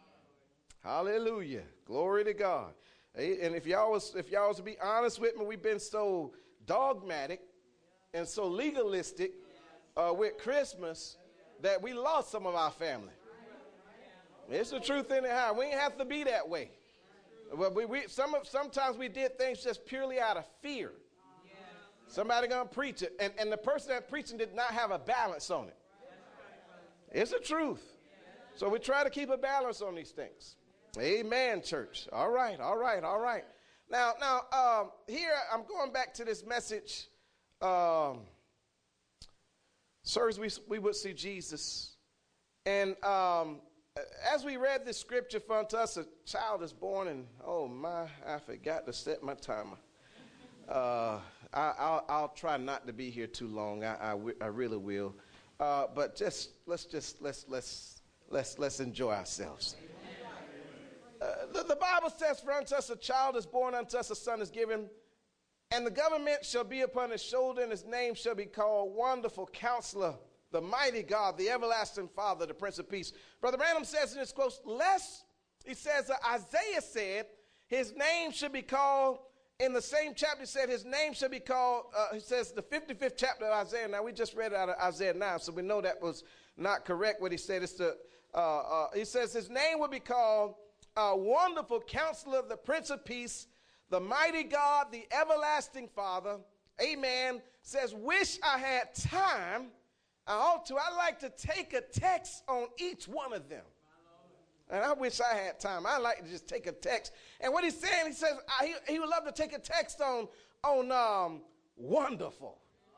Hallelujah. Glory to God. And if y'all was to be honest with me, we've been so dogmatic and so legalistic with Christmas that we lost some of our family. It's the truth anyhow. We ain't have to be that way. But sometimes we did things just purely out of fear. Somebody gonna preach it, and the person that preaching did not have a balance on it. It's the truth. So we try to keep a balance on these things. Amen, church. All right. Now, here I'm going back to this message. Sirs, we would see Jesus, and as we read this scripture, for unto us a child is born, and oh my, I forgot to set my timer. I'll try not to be here too long. I really will. But let's enjoy ourselves. The Bible says, for unto us a child is born, unto us a son is given, and the government shall be upon his shoulder, and his name shall be called Wonderful Counselor, the Mighty God, the Everlasting Father, the Prince of Peace. Brother Branham says in his quote, he says, Isaiah said, his name should be called in the same chapter, he said his name shall be called, he says the 55th chapter of Isaiah. Now, we just read it out of Isaiah 9, so we know that was not correct what he said. It's he says his name will be called Wonderful Counselor, the Prince of Peace, the Mighty God, the Everlasting Father. Amen. Says, wish I had time. I like to take a text on each one of them. And I wish I had time. I like to just take a text. And what he's saying, he says he would love to take a text on wonderful.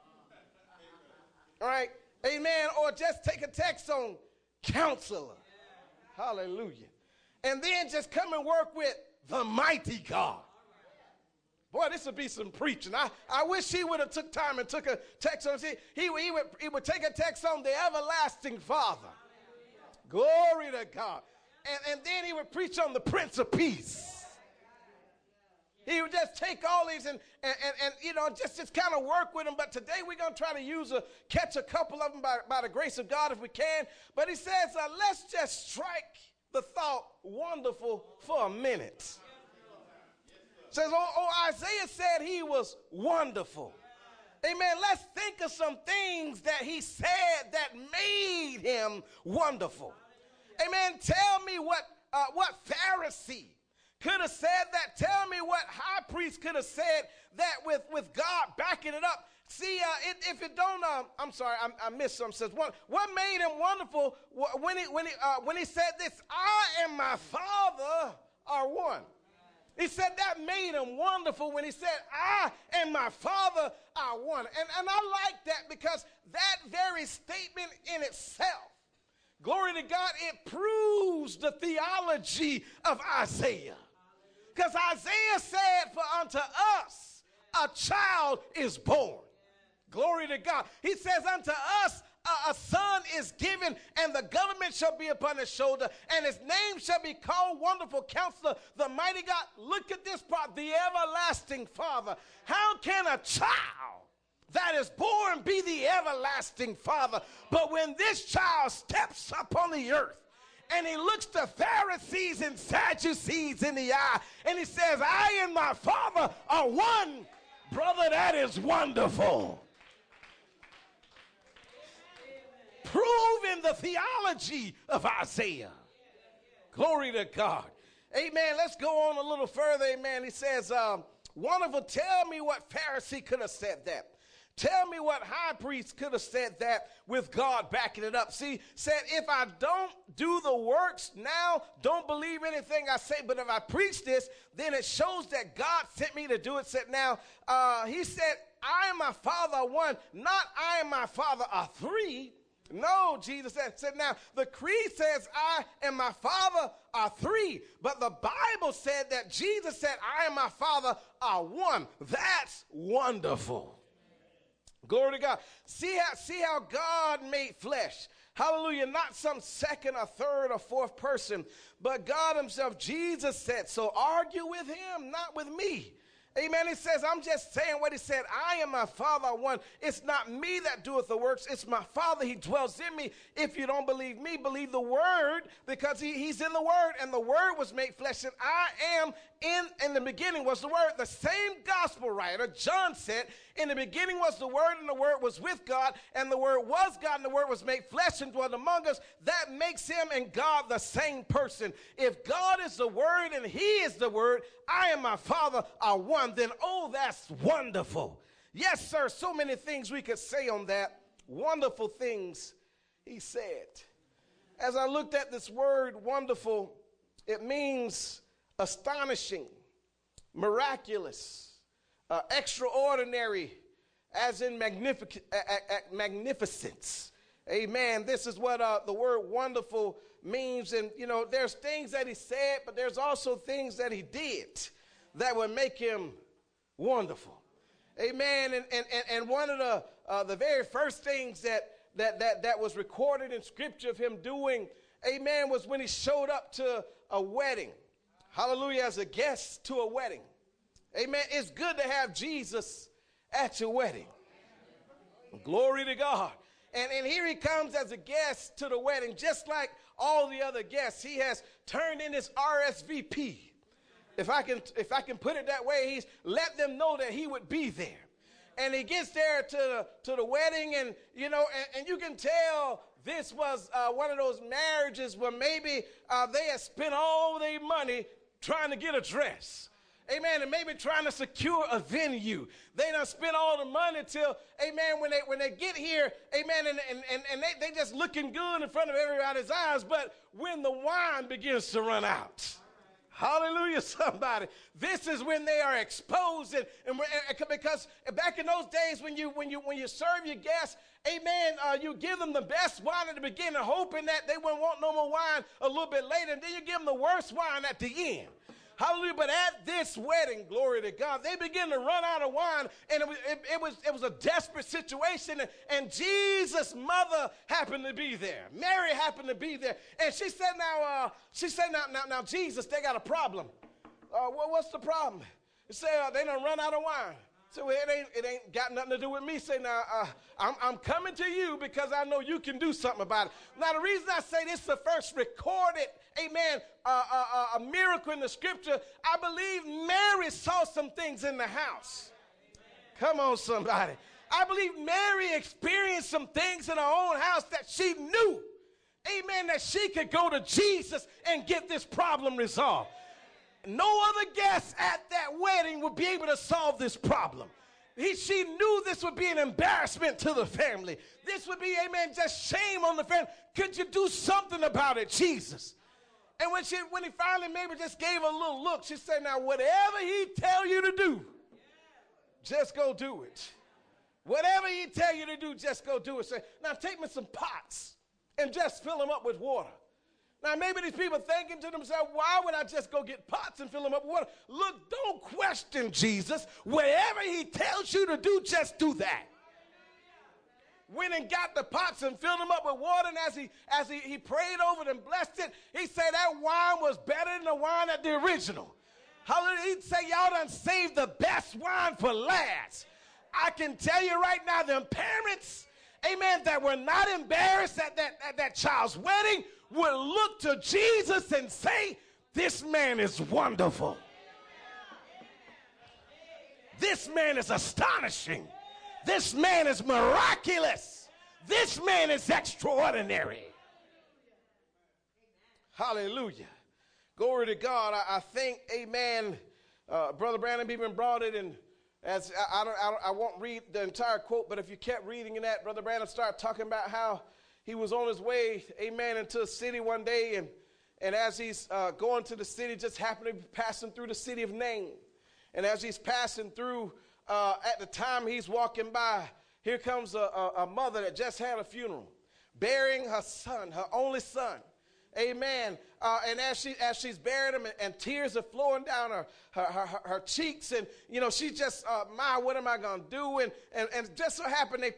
All right? Amen. Or just take a text on counselor. Hallelujah. And then just come and work with the mighty God. Boy, this would be some preaching. I wish he would have took time and took a text on. He would take a text on the everlasting Father. Glory to God. And then he would preach on the Prince of Peace. He would just take all these and you know, just kind of work with them. But today we're going to try to catch a couple of them by the grace of God if we can. But he says, let's just strike the thought wonderful for a minute. Says, Isaiah said he was wonderful. Amen. Let's think of some things that he said that made him wonderful. Amen. Tell me what Pharisee could have said that. Tell me what high priest could have said that with God backing it up. See, if it don't, I'm sorry, I missed some. Says what made him wonderful when he said this: I and my Father are one. He said that made him wonderful when he said, I and my Father are one. And I like that because that very statement in itself, glory to God, it proves the theology of Isaiah. Because Isaiah said, for unto us a child is born. Glory to God. He says, unto us a son is given, and the government shall be upon his shoulder, and his name shall be called Wonderful Counselor, the Mighty God. Look at this part, the Everlasting Father. How can a child that is born be the Everlasting Father? But when this child steps up on the earth, and he looks the Pharisees and Sadducees in the eye, and he says, I and my Father are one, brother, that is wonderful. Proving the theology of Isaiah. Glory to God. Amen. Let's go on a little further. Amen. He says, wonderful, tell me what Pharisee could have said that. Tell me what high priest could have said that with God backing it up. See, said, if I don't do the works now, don't believe anything I say, but if I preach this, then it shows that God sent me to do it. Said now, he said, I and my Father are one, not I and my Father are three. No, Jesus said now, the creed says I and my Father are three, but the Bible said that Jesus said I and my Father are one. That's wonderful. Glory to God. See how God made flesh. Hallelujah. Not some second or third or fourth person, but God himself. Jesus said, so argue with him, not with me. Amen. He says, I'm just saying what he said. I and my Father are one. It's not me that doeth the works. It's my Father. He dwells in me. If you don't believe me, believe the word, because he's in the word, and the word was made flesh. And I am in the beginning was the word. The same gospel writer, John, said, in the beginning was the word, and the word was with God, and the word was God, and the word was made flesh and dwelt among us. That makes him and God the same person. If God is the word and he is the word, I and my Father are one, then oh, that's wonderful. Yes, sir, so many things we could say on that. Wonderful things he said. As I looked at this word wonderful, it means astonishing, miraculous, extraordinary, as in magnificence. Amen. This is what the word wonderful means. And, you know, there's things that he said, but there's also things that he did that would make him wonderful. Amen. And one of the very first things that was recorded in Scripture of him doing, amen, was when he showed up to a wedding. Hallelujah, as a guest to a wedding. Amen. It's good to have Jesus at your wedding. Glory to God. And here he comes as a guest to the wedding, just like all the other guests. He has turned in his RSVP. If I can put it that way, he's let them know that he would be there. And he gets there to the wedding, and you know, and you can tell this was one of those marriages where maybe they had spent all their money trying to get a dress. Amen. And maybe trying to secure a venue. They done spent all the money till, amen, when they get here, amen, and they just looking good in front of everybody's eyes. But when the wine begins to run out, hallelujah, somebody, this is when they are exposed. And because back in those days when you serve your guests, amen, you give them the best wine at the beginning, hoping that they wouldn't want no more wine a little bit later, and then you give them the worst wine at the end. Hallelujah. But at this wedding, glory to God, they begin to run out of wine, and it was a desperate situation, and Jesus' mother happened to be there. Mary happened to be there, and she said, now, Jesus, they got a problem. What's the problem? He said, they done run out of wine. So it ain't got nothing to do with me. Say, now, I'm coming to you because I know you can do something about it. Now, the reason I say this is the first recorded, amen, a miracle in the scripture, I believe Mary saw some things in the house. Come on, somebody. I believe Mary experienced some things in her own house that she knew, amen, that she could go to Jesus and get this problem resolved. No other guest at that wedding would be able to solve this problem. She knew this would be an embarrassment to the family. This would be, amen, just shame on the family. Could you do something about it, Jesus? And when he finally maybe just gave her a little look, she said, now, whatever he tell you to do, just go do it. Whatever he tell you to do, just go do it. Say, now, take me some pots and just fill them up with water. Now, maybe these people thinking to themselves, why would I just go get pots and fill them up with water? Look, don't question Jesus. Whatever he tells you to do, just do that. Went and got the pots and filled them up with water, and as he prayed over it and blessed it, he said that wine was better than the wine at the original. Hallelujah. He'd say, y'all done saved the best wine for last. I can tell you right now, them parents, amen, that were not embarrassed at that child's wedding would look to Jesus and say, this man is wonderful. This man is astonishing. This man is miraculous. This man is extraordinary. Hallelujah. Glory to God. I think, amen, Brother Brandon even brought it, and as I won't read the entire quote, but if you kept reading in that, Brother Brandon started talking about how he was on his way, amen, into a city one day, and as he's going to the city, just happened to be passing through the city of Nain. And as he's passing through, at the time he's walking by, here comes a mother that just had a funeral, bearing her son, her only son. Amen. And as she's burying him, and tears are flowing down her cheeks, and you know, she just, what am I gonna do? And just so happened they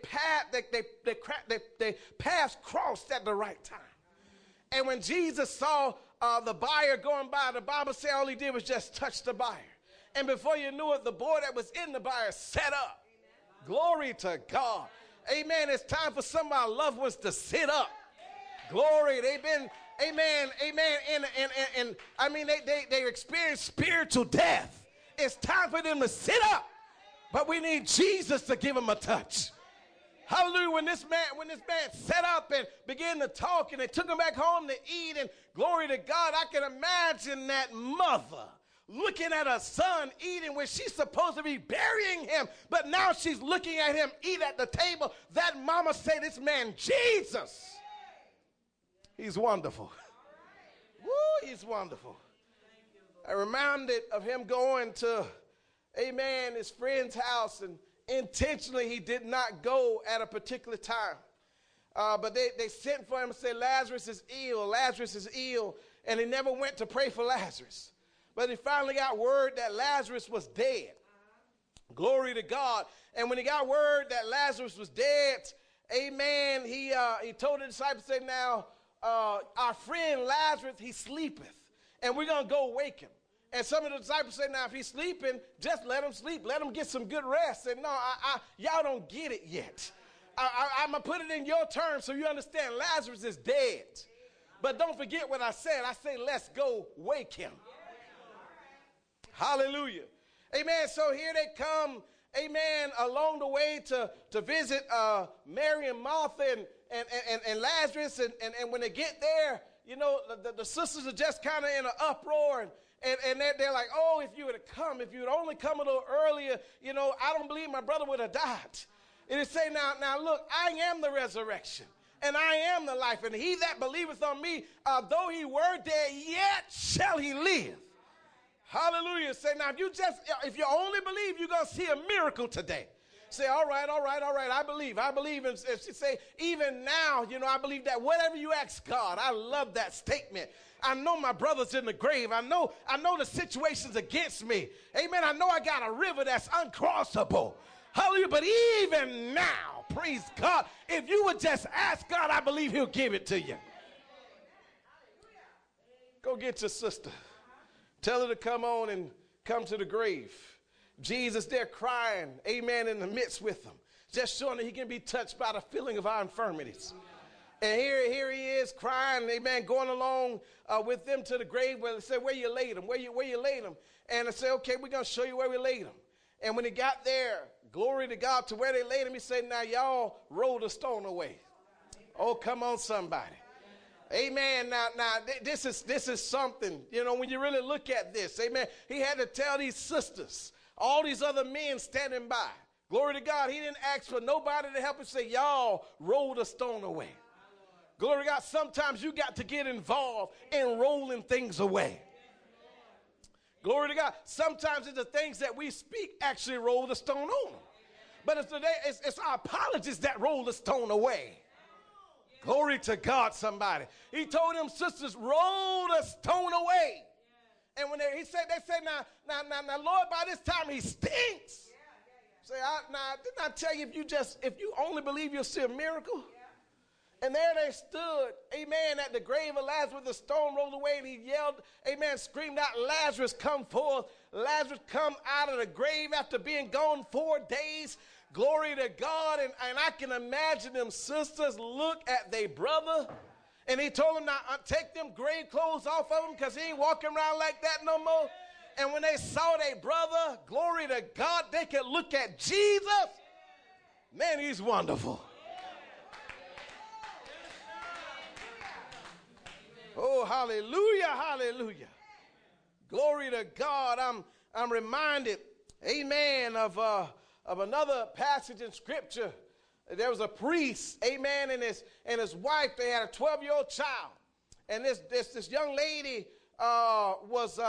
paths crossed at the right time. And when Jesus saw the buyer going by, the Bible says all he did was just touch the buyer. And before you knew it, the boy that was in the buyer sat up. Glory to God. Amen. It's time for some of our loved ones to sit up. Glory. They've been, amen, and I mean, they experienced spiritual death. It's time for them to sit up. But we need Jesus to give them a touch. Hallelujah. When this man sat up and began to talk, and they took him back home to eat, and glory to God, I can imagine that mother looking at her son eating when she's supposed to be burying him, but now she's looking at him eat at the table. That mama said, this man, Jesus, he's wonderful. Woo, he's wonderful. I'm reminded of him going to, amen, his friend's house, and intentionally he did not go at a particular time. But they sent for him and said, Lazarus is ill, and he never went to pray for Lazarus. But he finally got word that Lazarus was dead. Glory to God. And when he got word that Lazarus was dead, amen, he told the disciples, say, now, our friend Lazarus, he sleepeth, and we're going to go wake him. And some of the disciples said, now, if he's sleeping, just let him sleep. Let him get some good rest. And no, y'all don't get it yet. I'm going to put it in your terms so you understand Lazarus is dead. But don't forget what I said. I say, let's go wake him. Hallelujah. Amen. So here they come, amen, along the way to visit Mary and Martha and Lazarus. And when they get there, you know, the sisters are just kind of in an uproar. And they're like, oh, if you would have come, if you would only come a little earlier, you know, I don't believe my brother would have died. And it say, now look, I am the resurrection, and I am the life. And he that believeth on me, though he were dead, yet shall he live. Hallelujah. Say, now, if you only believe, you're going to see a miracle today. Say, all right, I believe. And she say, even now, you know, I believe that whatever you ask God. I love that statement. I know my brother's in the grave. I know the situation's against me. Amen. I know I got a river that's uncrossable. Hallelujah. But even now, praise God, if you would just ask God, I believe he'll give it to you. Go get your sister. Tell her to come on and come to the grave. Jesus there crying, amen, in the midst with them, just showing that he can be touched by the feeling of our infirmities. And here he is crying, amen, going along with them to the grave. Where they say, where you laid him? Where you laid him? And I say, okay, we're going to show you where we laid him. And when he got there, glory to God, to where they laid him, he said, now y'all roll the stone away. Oh, come on, somebody. Amen. Now, this is something, you know, when you really look at this, amen. He had to tell these sisters, all these other men standing by. Glory to God. He didn't ask for nobody to help him. Say, y'all roll the stone away. Glory to God. Sometimes you got to get involved in rolling things away. Glory to God. Sometimes it's the things that we speak actually roll the stone on. But it's our apologies that roll the stone away. Glory to God, somebody. He told them sisters, roll the stone away. And when they say, now, Lord, by this time he stinks. Say, didn't I tell you if you only believe you'll see a miracle? And there they stood, amen, at the grave of Lazarus, the stone rolled away, and he yelled, amen, screamed out, Lazarus, come forth. Lazarus come out of the grave after being gone 4 days. Glory to God. And I can imagine them sisters look at their brother. And he told them, now take them grave clothes off of him because he ain't walking around like that no more. And when they saw their brother, glory to God, they could look at Jesus. Man, he's wonderful. Oh, hallelujah, hallelujah. Glory to God. I'm reminded, amen, of another passage in Scripture. There was a priest, amen, and his wife. They had a 12-year-old child. And this young lady was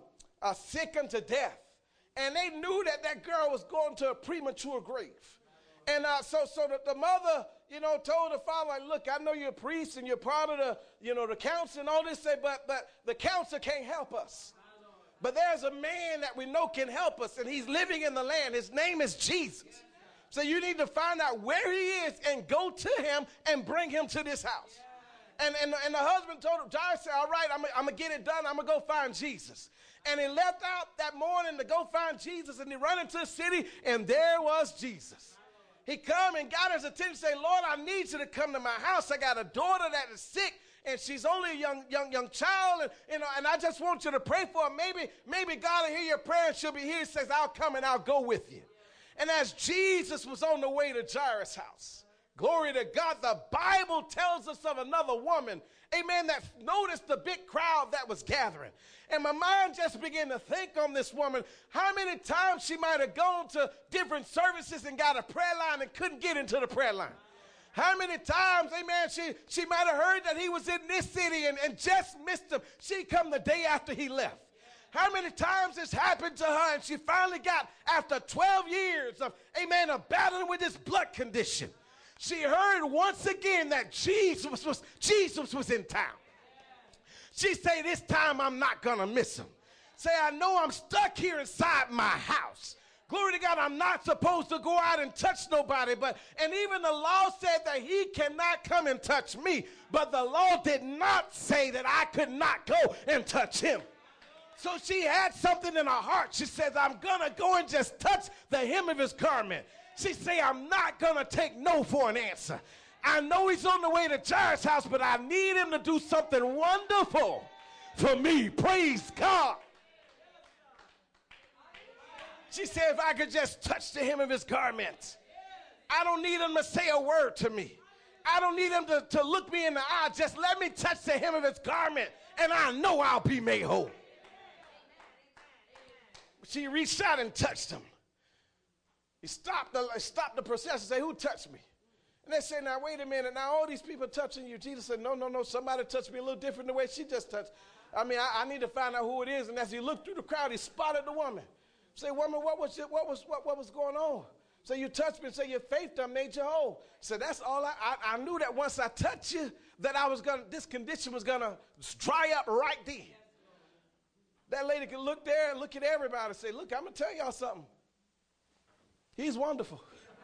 sick unto death. And they knew that girl was going to a premature grave. And so the mother, you know, told the father, like, look, I know you're a priest and you're part of the, you know, the council and all this, but the council can't help us. But there's a man that we know can help us, and he's living in the land. His name is Jesus. So you need to find out where he is and go to him and bring him to this house. And the husband told him, Jairus said, all right, I'm going to get it done. I'm going to go find Jesus. And he left out that morning to go find Jesus, and he ran into the city, and there was Jesus. He come and got his attention, say, Lord, I need you to come to my house. I got a daughter that is sick, and she's only a young child, and you know, and I just want you to pray for her. Maybe God will hear your prayer, and she'll be here. He says, I'll come and I'll go with you. And as Jesus was on the way to Jairus' house, glory to God, the Bible tells us of another woman, amen, that noticed the big crowd that was gathering. And my mind just began to think on this woman, how many times she might have gone to different services and got a prayer line and couldn't get into the prayer line. How many times, amen, she might have heard that he was in this city and just missed him. She come the day after he left. How many times this happened to her, and she finally got, after 12 years of, amen, of battling with this blood condition, she heard once again that Jesus was in town. She say, this time I'm not going to miss him. Say, I know I'm stuck here inside my house. Glory to God, I'm not supposed to go out and touch nobody. And even the law said that he cannot come and touch me. But the law did not say that I could not go and touch him. So she had something in her heart. She says, I'm going to go and just touch the hem of his garment. She say, I'm not going to take no for an answer. I know he's on the way to Jairus' house, but I need him to do something wonderful for me. Praise God. She said, if I could just touch the hem of his garment. I don't need him to say a word to me. I don't need him to look me in the eye. Just let me touch the hem of his garment, and I know I'll be made whole. She reached out and touched him. He stopped the procession and said, who touched me? And they said, now, wait a minute. Now, all these people touching you. Jesus said, no. Somebody touched me a little different the way she just touched. I mean, I need to find out who it is. And as he looked through the crowd, he spotted the woman. Say, woman, what was going on? Say, you touched me. Say, your faith done made you whole. Say, that's all I knew that once I touched you, that this condition was going to dry up right then. That lady could look there and look at everybody and say, look, I'm going to tell y'all something. He's wonderful.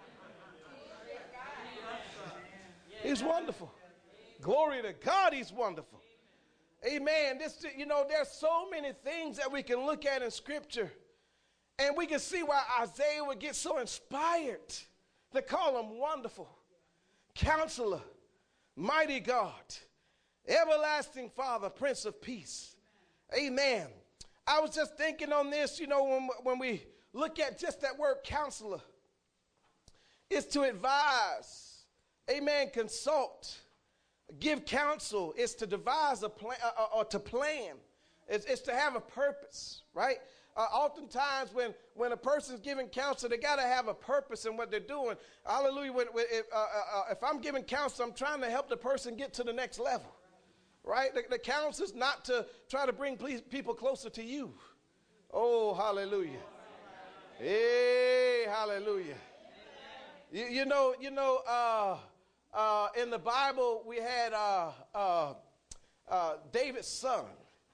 He's wonderful. Glory to God, he's wonderful. Amen. There's so many things that we can look at in Scripture, and we can see why Isaiah would get so inspired to call him wonderful, Counselor, Mighty God, Everlasting Father, Prince of Peace. Amen. I was just thinking on this, when we look at just that word counselor, it's to advise, amen, consult, give counsel. It's to devise a plan or to plan. It's to have a purpose, right? Oftentimes when a person's giving counsel, they got to have a purpose in what they're doing. Hallelujah. If I'm giving counsel, I'm trying to help the person get to the next level. Right? The counsel is not to try to bring people closer to you. Oh, hallelujah. Hey, hallelujah. In the Bible, we had David's son,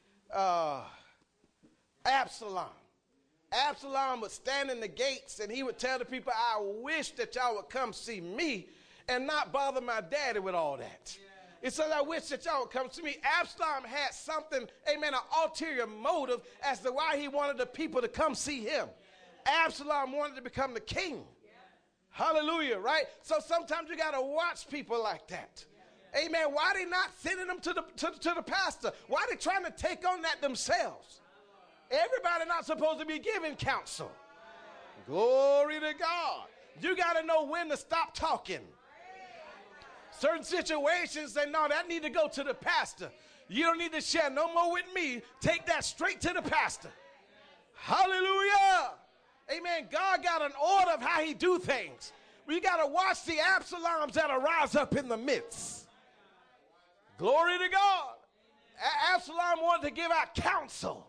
Absalom. Absalom would stand in the gates and he would tell the people, I wish that y'all would come see me and not bother my daddy with all that. It says, I wish that y'all would come to me. Absalom had something, amen, an ulterior motive as to why he wanted the people to come see him. Absalom wanted to become the king. Hallelujah, right? So sometimes you got to watch people like that. Amen. Why are they not sending them to the pastor? Why are they trying to take on that themselves? Everybody not supposed to be giving counsel. Glory to God. You got to know when to stop talking. Certain situations say, no, that need to go to the pastor. You don't need to share no more with me. Take that straight to the pastor. Hallelujah. Amen. God got an order of how he do things. We got to watch the Absaloms that arise up in the midst. Glory to God. Absalom wanted to give out counsel.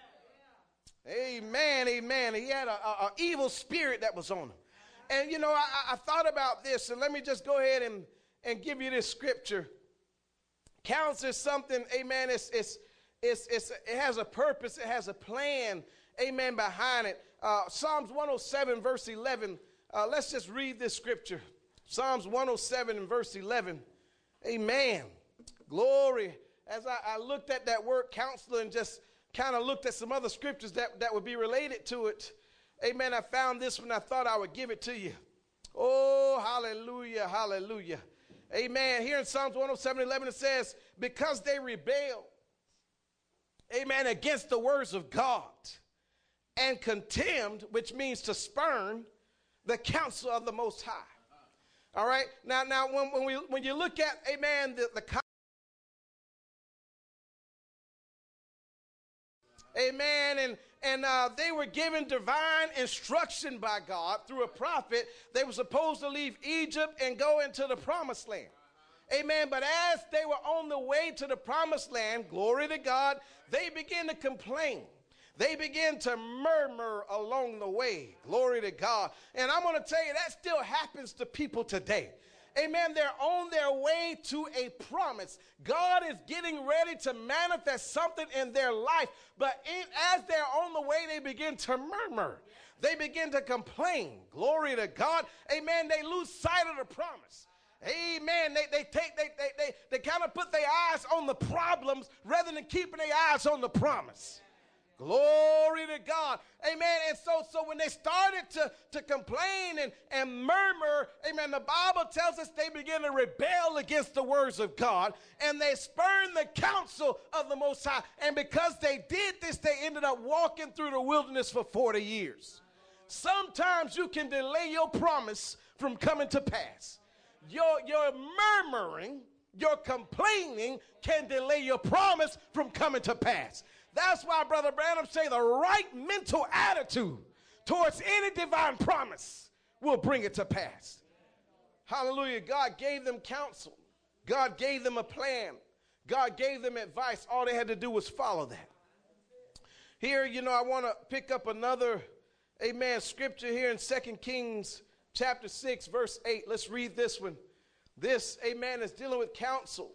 Amen, amen. He had an evil spirit that was on him. And, I thought about this, and let me just go ahead and give you this scripture. Counsel is something, amen, it has a purpose, it has a plan, amen, behind it. Psalms 107, verse 11. Let's just read this scripture. Psalms 107 and verse 11. Amen. Glory. As I looked at that word counselor and just kind of looked at some other scriptures that would be related to it, amen, I found this one. I thought I would give it to you. Oh, hallelujah, hallelujah. Amen. Here in Psalms 107:11 it says, because they rebelled, amen, against the words of God and contemned, which means to spurn, the counsel of the Most High. All right. Now when you look at, amen, the amen, and they were given divine instruction by God through a prophet. They were supposed to leave Egypt and go into the promised land. Amen. But as they were on the way to the promised land, glory to God, they began to complain. They began to murmur along the way. Glory to God. And I'm going to tell you, that still happens to people today. Amen. They're on their way to a promise. God is getting ready to manifest something in their life. But as they're on the way, they begin to murmur. They begin to complain. Glory to God. Amen. They lose sight of the promise. Amen. They kind of put their eyes on the problems rather than keeping their eyes on the promise. Glory to God. Amen. And so when they started to complain and murmur, amen, the Bible tells us they began to rebel against the words of God, and they spurned the counsel of the Most High. And because they did this, they ended up walking through the wilderness for 40 years. Sometimes you can delay your promise from coming to pass. Your murmuring, your complaining can delay your promise from coming to pass. That's why Brother Branham say the right mental attitude towards any divine promise will bring it to pass. Hallelujah. God gave them counsel. God gave them a plan. God gave them advice. All they had to do was follow that. Here, I want to pick up another, amen, scripture here in 2 Kings chapter 6, verse 8. Let's read this one. This, amen, is dealing with counsel.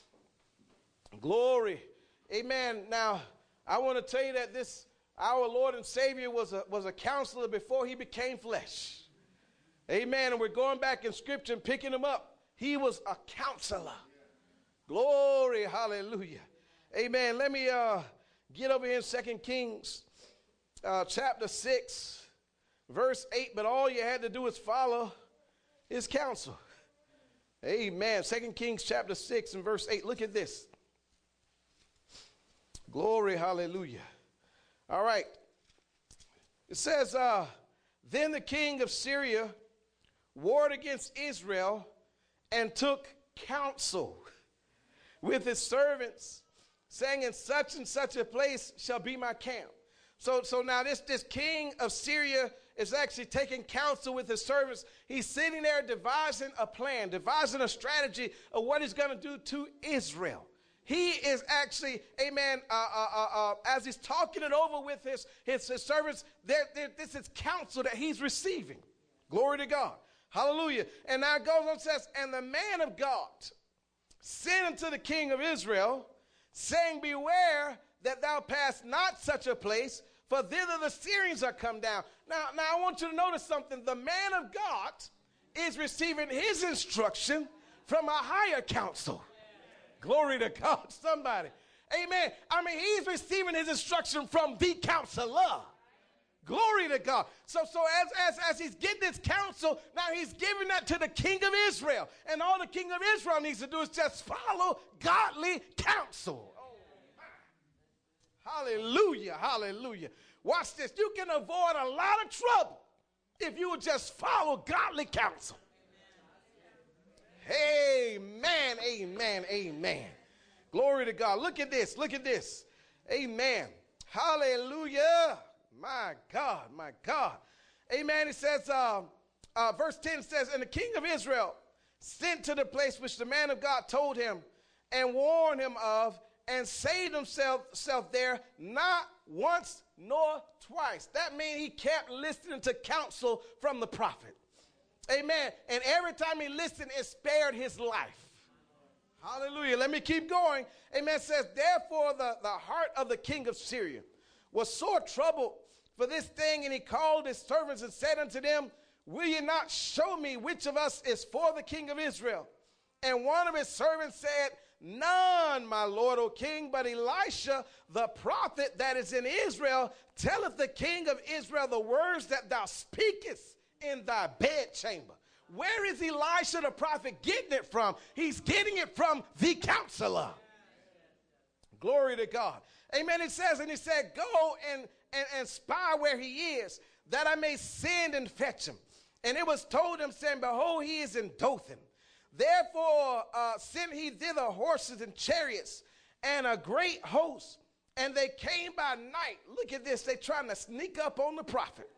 Glory. Amen. Now, I want to tell you that our Lord and Savior was a counselor before he became flesh. Amen. And we're going back in scripture and picking him up. He was a counselor. Glory. Hallelujah. Amen. Let me get over here in 2 Kings chapter 6, verse 8. But all you had to do is follow his counsel. Amen. 2 Kings chapter 6 and verse 8. Look at this. Glory. Hallelujah. All right. It says, then the king of Syria warred against Israel and took counsel with his servants, saying, in such and such a place shall be my camp. So now this king of Syria is actually taking counsel with his servants. He's sitting there devising a plan, devising a strategy of what he's going to do to Israel. He is actually, amen, as he's talking it over with his servants, this is counsel that he's receiving. Glory to God. Hallelujah. And now it goes on and says, and the man of God sent unto the king of Israel, saying, beware that thou pass not such a place, for thither the Syrians are come down. Now I want you to notice something. The man of God is receiving his instruction from a higher counsel. Glory to God, somebody. Amen. I mean, he's receiving his instruction from the counselor. Glory to God. So as he's getting this counsel, now he's giving that to the king of Israel. And all the king of Israel needs to do is just follow godly counsel. Oh, hallelujah, hallelujah. Watch this. You can avoid a lot of trouble if you would just follow godly counsel. Amen, amen, amen. Glory to God. Look at this, look at this. Amen. Hallelujah. My God, my God. Amen. It says, verse 10 says, and the king of Israel sent to the place which the man of God told him and warned him of, and saved himself there not once nor twice. That means he kept listening to counsel from the prophet. Amen. And every time he listened, it spared his life. Hallelujah. Let me keep going. Amen. It says, therefore the heart of the king of Syria was sore troubled for this thing, and he called his servants and said unto them, will you not show me which of us is for the king of Israel? And one of his servants said, none, my lord, O king, but Elisha, the prophet that is in Israel, telleth the king of Israel the words that thou speakest in thy bedchamber. Where is Elisha the prophet getting it from? He's getting it from the counselor. Glory to God. Amen. It says, and he said, go and spy where he is, that I may send and fetch him. And it was told him, saying, behold, he is in Dothan. Therefore sent he thither horses and chariots and a great host. And they came by night. Look at this. They're trying to sneak up on the prophet.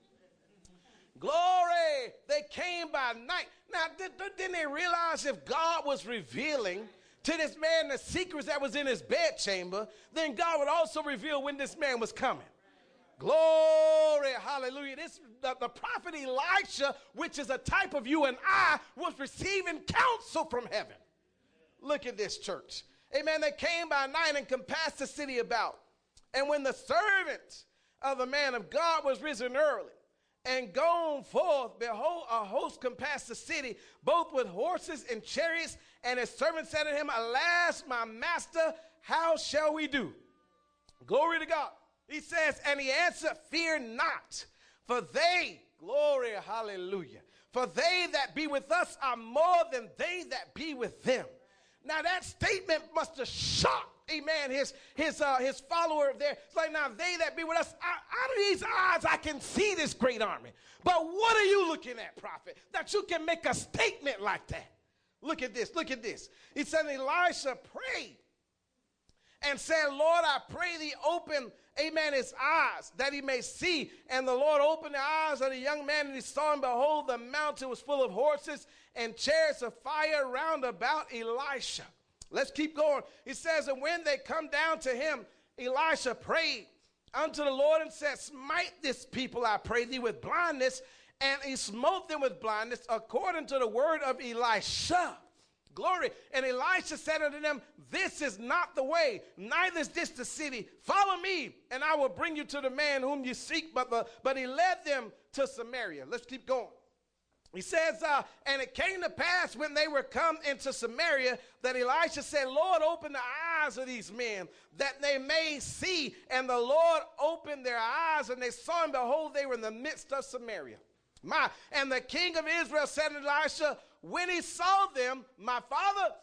Glory. They came by night. Now, didn't they realize if God was revealing to this man the secrets that was in his bedchamber, then God would also reveal when this man was coming. Glory, hallelujah. The prophet Elisha, which is a type of you and I, was receiving counsel from heaven. Look at this, church. Amen. They came by night and compassed the city about. And when the servant of the man of God was risen early and gone forth, behold, a host compassed the city, both with horses and chariots. And his servant said to him, alas, my master, how shall we do? Glory to God. He says, and he answered, fear not, for they, glory, hallelujah, for they that be with us are more than they that be with them. Now that statement must have shocked amen, his follower there. It's like, now they that be with us, out of these eyes I can see this great army. But what are you looking at, prophet, that you can make a statement like that? Look at this, look at this. He said, Elisha prayed and said, Lord, I pray thee open, amen, his eyes that he may see. And the Lord opened the eyes of the young man, and he saw, and behold, the mountain was full of horses and chariots of fire round about Elisha. Let's keep going. He says, and when they come down to him, Elisha prayed unto the Lord and said, smite this people, I pray thee, with blindness. And he smote them with blindness according to the word of Elisha. Glory. And Elisha said unto them, this is not the way, neither is this the city. Follow me, and I will bring you to the man whom you seek. But he led them to Samaria. Let's keep going. He says, and it came to pass when they were come into Samaria that Elisha said, Lord, open the eyes of these men that they may see. And the Lord opened their eyes, and they saw, and behold, they were in the midst of Samaria. And the king of Israel said to Elisha, when he saw them, my father,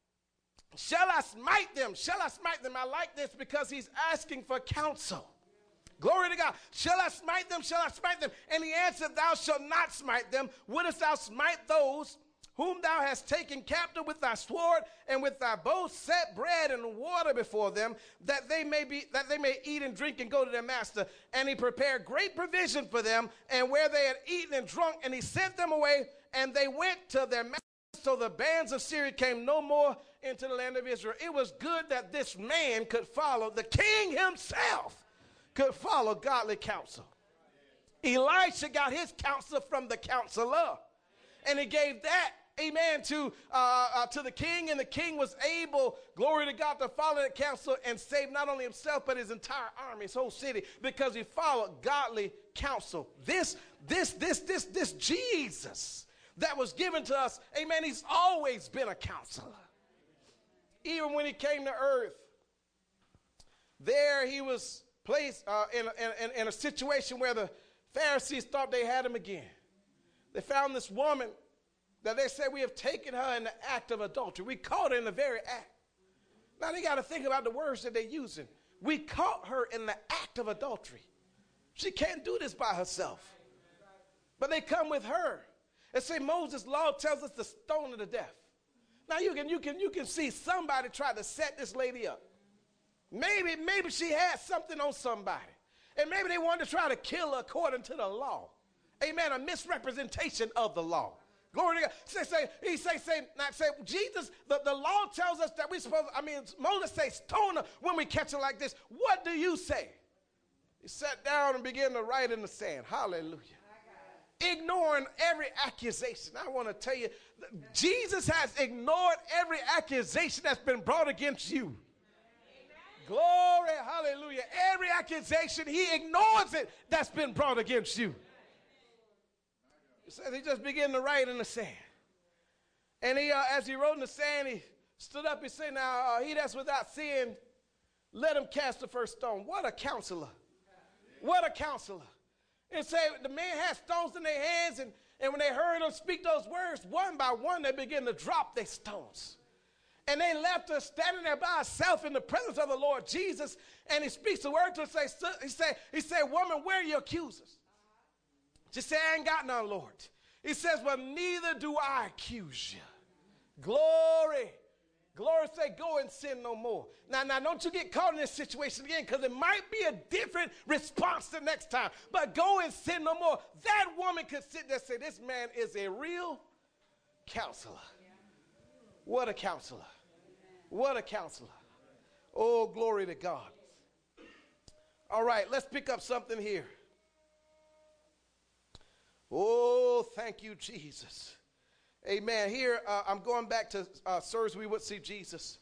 shall I smite them? Shall I smite them? I like this because he's asking for counsel. Glory to God. Shall I smite them? Shall I smite them? And he answered, thou shalt not smite them. Wouldest thou smite those whom thou hast taken captive with thy sword, and with thy bow set bread and water before them, that they may eat and drink and go to their master? And he prepared great provision for them, and where they had eaten and drunk, and he sent them away, and they went to their master. So the bands of Syria came no more into the land of Israel. It was good that this man could follow, the king himself could follow godly counsel. Elisha got his counsel from the counselor, and he gave that, amen, to the king, and the king was able, glory to God, to follow that counsel and save not only himself but his entire army, his whole city, because he followed godly counsel. This Jesus that was given to us, amen, he's always been a counselor. Even when he came to earth, there he was placed in a situation where the Pharisees thought they had him again. They found this woman that they said, we have taken her in the act of adultery. We caught her in the very act. Now they got to think about the words that they're using. We caught her in the act of adultery. She can't do this by herself. But they come with her and say, Moses' law tells us to stone her to death. Now you can see somebody try to set this lady up. Maybe she had something on somebody. And maybe they wanted to try to kill her according to the law. Amen. A misrepresentation of the law. Glory to God. Say, Jesus, the law tells us that we're supposed to, Moses says, stone her when we catch her like this. What do you say? He sat down and began to write in the sand. Hallelujah. Ignoring every accusation. I want to tell you, Jesus has ignored every accusation that's been brought against you. Glory, hallelujah. Every accusation, he ignores it that's been brought against you. He says he just began to write in the sand. And he, as he wrote in the sand, he stood up and said, now, he that's without sin, let him cast the first stone. What a counselor. What a counselor. And say the man had stones in their hands, and when they heard him speak those words, one by one, they began to drop their stones. And they left her standing there by herself in the presence of the Lord Jesus. And he speaks the word to her. He said, woman, where are your accusers? She said, I ain't got none, Lord. He says, well, neither do I accuse you. Glory. Glory, say, go and sin no more. Now, don't you get caught in this situation again, because it might be a different response the next time. But go and sin no more. That woman could sit there and say, this man is a real counselor. What a counselor. What a counselor. Oh, glory to God. All right, let's pick up something here. Oh, thank you, Jesus. Amen. Here, I'm going back to Sirs, we would see Jesus.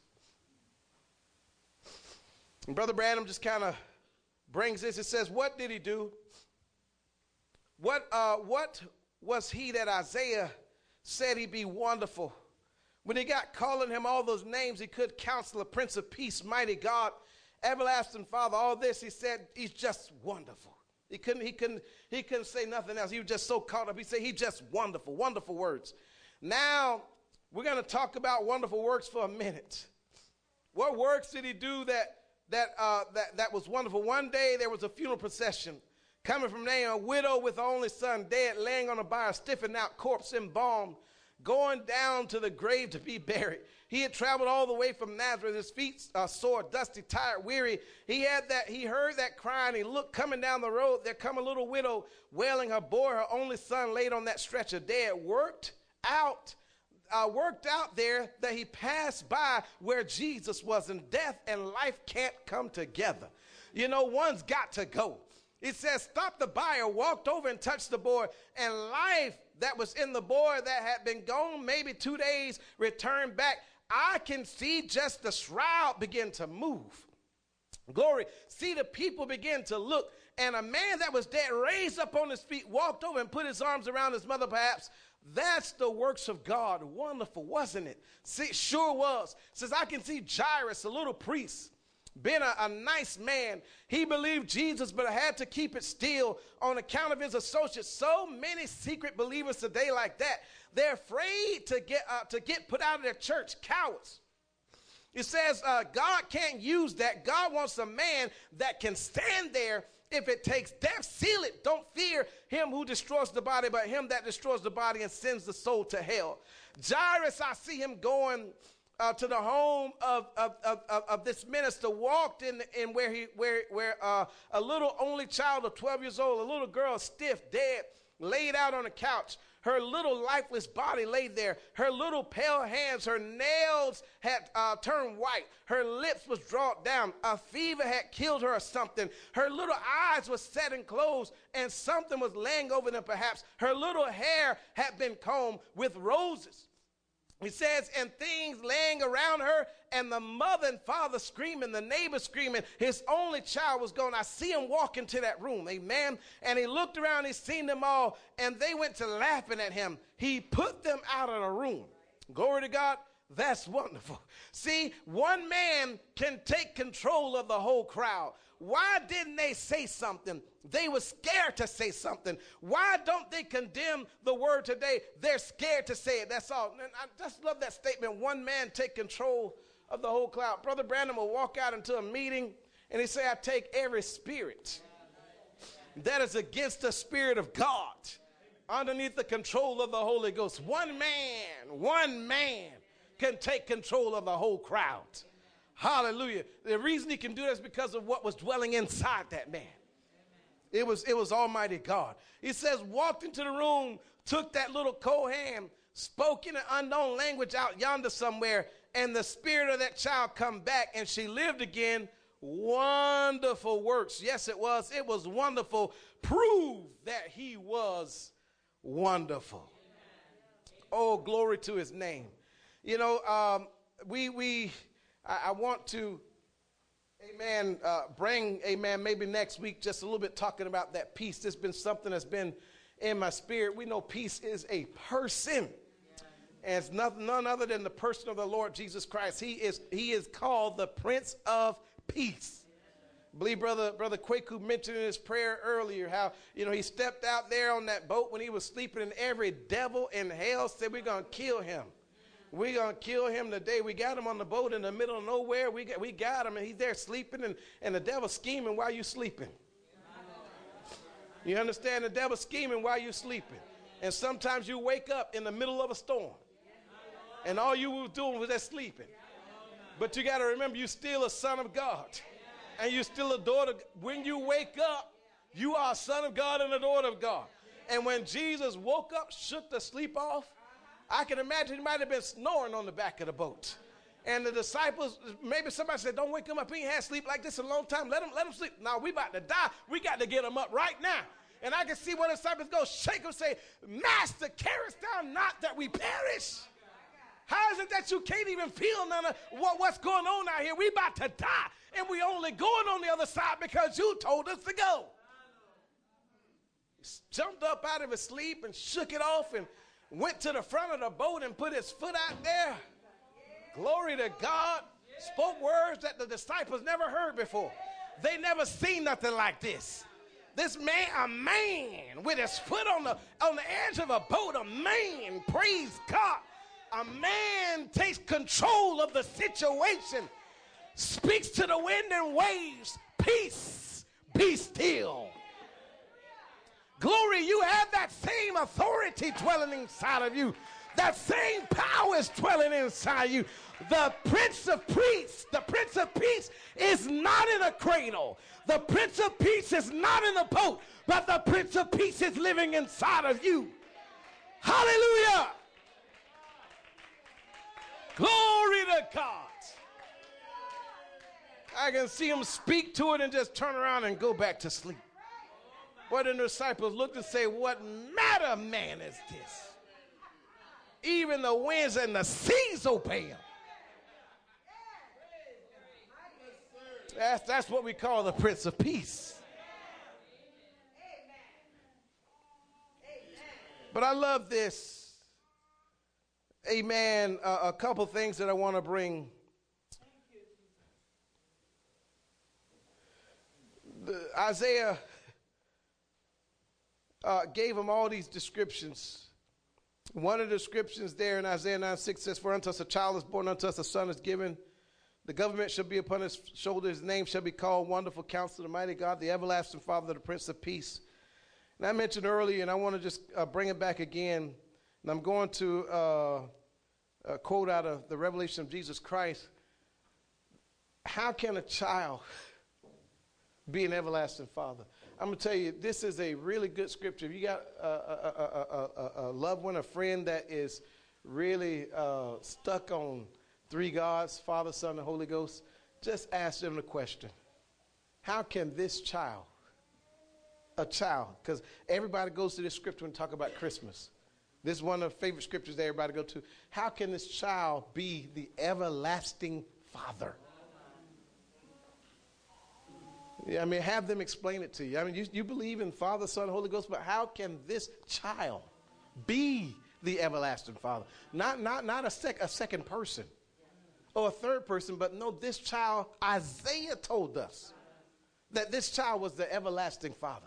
And Brother Branham just kind of brings this. It says, what did he do? What was he that Isaiah said he'd be wonderful? When he got calling him all those names, he could Counselor, Prince of Peace, Mighty God, Everlasting Father, all this, he said, he's just wonderful. He couldn't say nothing else. He was just so caught up. He said, he's just wonderful, wonderful words. Now, we're going to talk about wonderful works for a minute. What works did he do that was wonderful? One day there was a funeral procession coming from Nain, a widow with her only son dead, laying on a bier, stiffened out, corpse embalmed, going down to the grave to be buried. He had traveled all the way from Nazareth, his feet sore, dusty, tired, weary. He heard that cry, and he looked coming down the road. There come a little widow wailing. Her boy, her only son, laid on that stretcher dead. Worked out there that he passed by where Jesus was, and death and life can't come together. You know, one's got to go. It says, stop the bier, walked over and touched the boy, and life that was in the boy that had been gone maybe 2 days returned back. I can see just the shroud begin to move. Glory. See the people begin to look, and a man that was dead raised up on his feet, walked over and put his arms around his mother perhaps. That's the works of God. Wonderful, wasn't it? See, sure was. Says, I can see Jairus, a little priest, been a nice man. He believed Jesus, but had to keep it still on account of his associates. So many secret believers today like that. They're afraid to get put out of their church. Cowards. It says God can't use that. God wants a man that can stand there if it takes death. Seal it. Don't fear him who destroys the body, but him that destroys the body and sends the soul to hell. Jairus, I see him going to the home of this minister, walked in where a little only child of 12 years old, a little girl, stiff, dead, laid out on a couch. Her little lifeless body laid there. Her little pale hands, her nails had turned white. Her lips was drawn down. A fever had killed her or something. Her little eyes were set and closed, and something was laying over them perhaps. Her little hair had been combed with roses. It says, and things laying around her, and the mother and father screaming, the neighbor screaming. His only child was gone. I see him walk into that room, amen. And he looked around, he seen them all, and they went to laughing at him. He put them out of the room. Glory to God. That's wonderful. See, one man can take control of the whole crowd. Why didn't they say something? They were scared to say something. Why don't they condemn the word today? They're scared to say it. That's all. And I just love that statement. One man take control of the whole crowd. Brother Brandon will walk out into a meeting and he say, I take every spirit that is against the Spirit of God underneath the control of the Holy Ghost. One man can take control of the whole crowd. Hallelujah. The reason he can do that is because of what was dwelling inside that man. It was Almighty God. He says, walked into the room, took that little cold hand, spoke in an unknown language out yonder somewhere, and the spirit of that child come back, and she lived again. Wonderful works. Yes, it was. It was wonderful. Prove that he was wonderful. Oh, glory to his name. You know, I want to, amen, bring, amen, maybe next week just a little bit talking about that peace. This has been something that's been in my spirit. We know peace is a person. And it's none other than the person of the Lord Jesus Christ. He is called the Prince of Peace. I believe Brother Kwaku mentioned in his prayer earlier how, you know, he stepped out there on that boat when he was sleeping, and every devil in hell said, we're going to kill him. We're going to kill him today. We got him on the boat in the middle of nowhere. We got him, and he's there sleeping, and the devil's scheming while you're sleeping. You understand? The devil's scheming while you're sleeping. And sometimes you wake up in the middle of a storm, and all you were doing was just sleeping. But you got to remember, you're still a son of God, and you're still a daughter. When you wake up, you are a son of God and a daughter of God. And when Jesus woke up, shook the sleep off, I can imagine he might have been snoring on the back of the boat. And the disciples, maybe somebody said, don't wake him up. He ain't had sleep like this in a long time. Let him sleep. Now we about to die. We got to get him up right now. And I can see one of the disciples go shake him, say, Master, carest thou not that we perish? How is it that you can't even feel none of what's going on out here? We about to die. And we only going on the other side because you told us to go. He jumped up out of his sleep and shook it off and went to the front of the boat and put his foot out there. Glory to God. Spoke words that the disciples never heard before. They never seen nothing like this. This man, a man with his foot on the edge of a boat, a man, praise God. A man takes control of the situation. speaks to the wind and waves, peace, be still. Glory, you have that same authority dwelling inside of you. That same power is dwelling inside you. The Prince of Peace is not in a cradle. The Prince of Peace is not in the boat, but the Prince of Peace is living inside of you. Hallelujah. Glory to God. I can see him speak to it and just turn around and go back to sleep. What the disciples looked and say, what manner of man is this? Even the winds and the seas obey him. That's what we call the Prince of Peace. But I love this. Amen. A couple things that I want to bring. Isaiah gave him all these descriptions. One of the descriptions there in Isaiah 9:6 says, for unto us a child is born, unto us a son is given. The government shall be upon his shoulders. His name shall be called Wonderful Counselor, the Mighty God, the Everlasting Father, the Prince of Peace. And I mentioned earlier, and I want to just bring it back again. And I'm going to quote out of the Revelation of Jesus Christ. How can a child be an everlasting father? I'm going to tell you, this is a really good scripture. If you got a loved one, a friend that is really stuck on three gods, Father, Son, and Holy Ghost, just ask them the question. How can this child, a child, because everybody goes to this scripture and talk about Christmas. This is one of the favorite scriptures that everybody go to. How can this child be the everlasting father? Yeah, I mean, have them explain it to you. I mean, you believe in Father, Son, Holy Ghost, but how can this child be the everlasting Father? Not a second person or a third person, but no, this child, Isaiah told us that this child was the everlasting Father.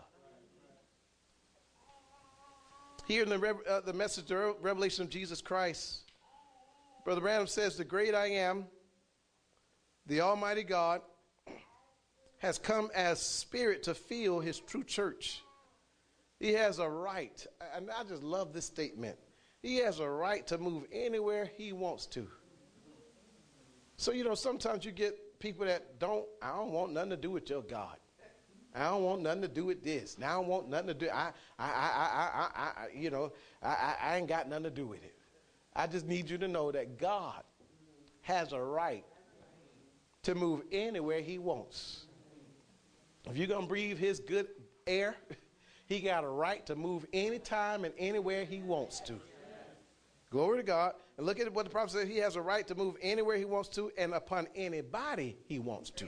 Here in the message of Revelation of Jesus Christ, Brother Branham says, the great I am, the Almighty God, has come as spirit to fill his true church. He has a right, and I just love this statement. He has a right to move anywhere he wants to. So, sometimes you get people that I don't want nothing to do with your God. I don't want nothing to do with this. Now I don't want nothing to do. I ain't got nothing to do with it. I just need you to know that God has a right to move anywhere he wants. If you're going to breathe his good air, he got a right to move anytime and anywhere he wants to. Glory to God. And look at what the prophet said. He has a right to move anywhere he wants to and upon anybody he wants to.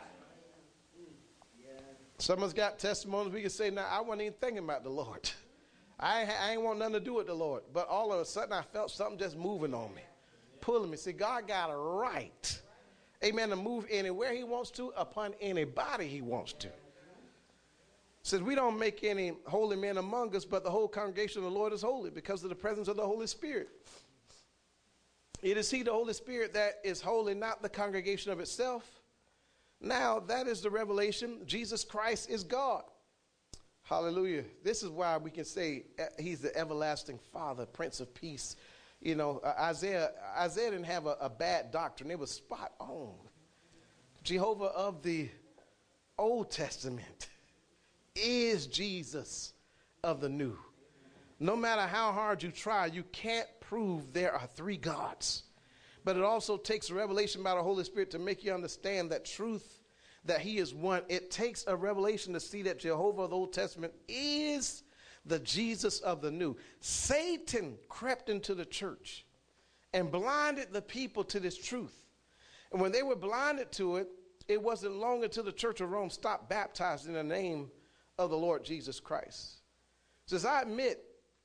Some of us got testimonies we can say, now, I wasn't even thinking about the Lord. I ain't want nothing to do with the Lord. But all of a sudden, I felt something just moving on me, pulling me. See, God got a right, amen, to move anywhere he wants to, upon anybody he wants to. Says we don't make any holy men among us, but the whole congregation of the Lord is holy because of the presence of the Holy Spirit. It is he, the Holy Spirit, that is holy, not the congregation of itself. Now, that is the revelation. Jesus Christ is God. Hallelujah. This is why we can say he's the everlasting Father, Prince of Peace. Isaiah didn't have a bad doctrine. It was spot on. Jehovah of the Old Testament is Jesus of the New. No matter how hard you try, you can't prove there are three gods. But it also takes a revelation by the Holy Spirit to make you understand that truth, that he is one. It takes a revelation to see that Jehovah of the Old Testament is the Jesus of the New. Satan crept into the church and blinded the people to this truth. And when they were blinded to it, it wasn't long until the Church of Rome stopped baptizing in the name of the Lord Jesus Christ. Says, I admit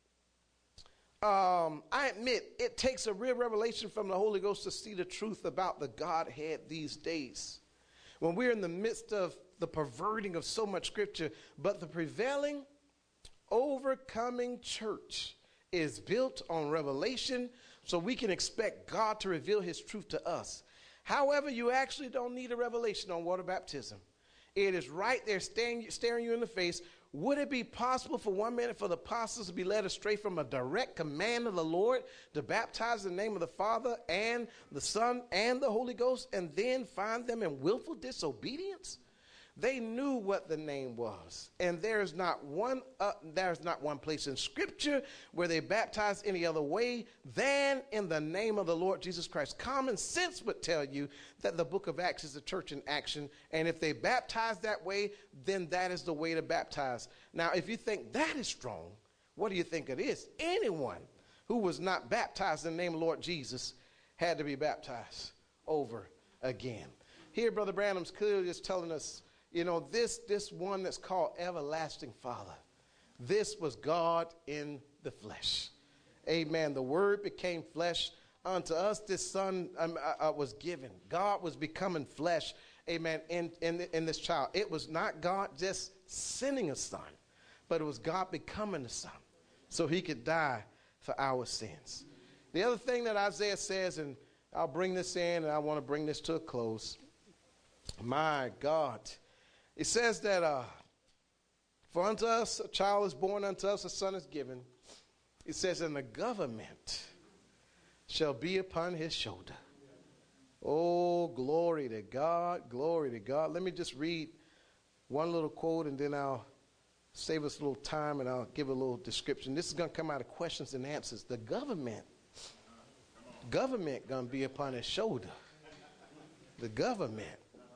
it takes a real revelation from the Holy Ghost to see the truth about the Godhead these days. When we're in the midst of the perverting of so much scripture, but the prevailing, overcoming church is built on revelation, so we can expect God to reveal his truth to us. However, you actually don't need a revelation on water baptism. It is right there staring you in the face. Would it be possible for 1 minute for the apostles to be led astray from a direct command of the Lord to baptize in the name of the Father and the Son and the Holy Ghost and then find them in willful disobedience? They knew what the name was. And there's not one place in Scripture where they baptized any other way than in the name of the Lord Jesus Christ. Common sense would tell you that the book of Acts is the church in action. And if they baptize that way, then that is the way to baptize. Now, if you think that is strong, what do you think it is? Anyone who was not baptized in the name of the Lord Jesus had to be baptized over again. Here, Brother Branham's clearly just telling us, you know, this one that's called Everlasting Father, this was God in the flesh. Amen. The Word became flesh. Unto us this Son was given. God was becoming flesh, amen, in this child. It was not God just sending a Son, but it was God becoming a Son so he could die for our sins. The other thing that Isaiah says, and I'll bring this in, and I want to bring this to a close. My God. It says that, for unto us a child is born, unto us a son is given. It says, and the government shall be upon his shoulder. Oh, glory to God, glory to God. Let me just read one little quote, and then I'll save us a little time, and I'll give a little description. This is going to come out of questions and answers. The government going to be upon his shoulder. The government.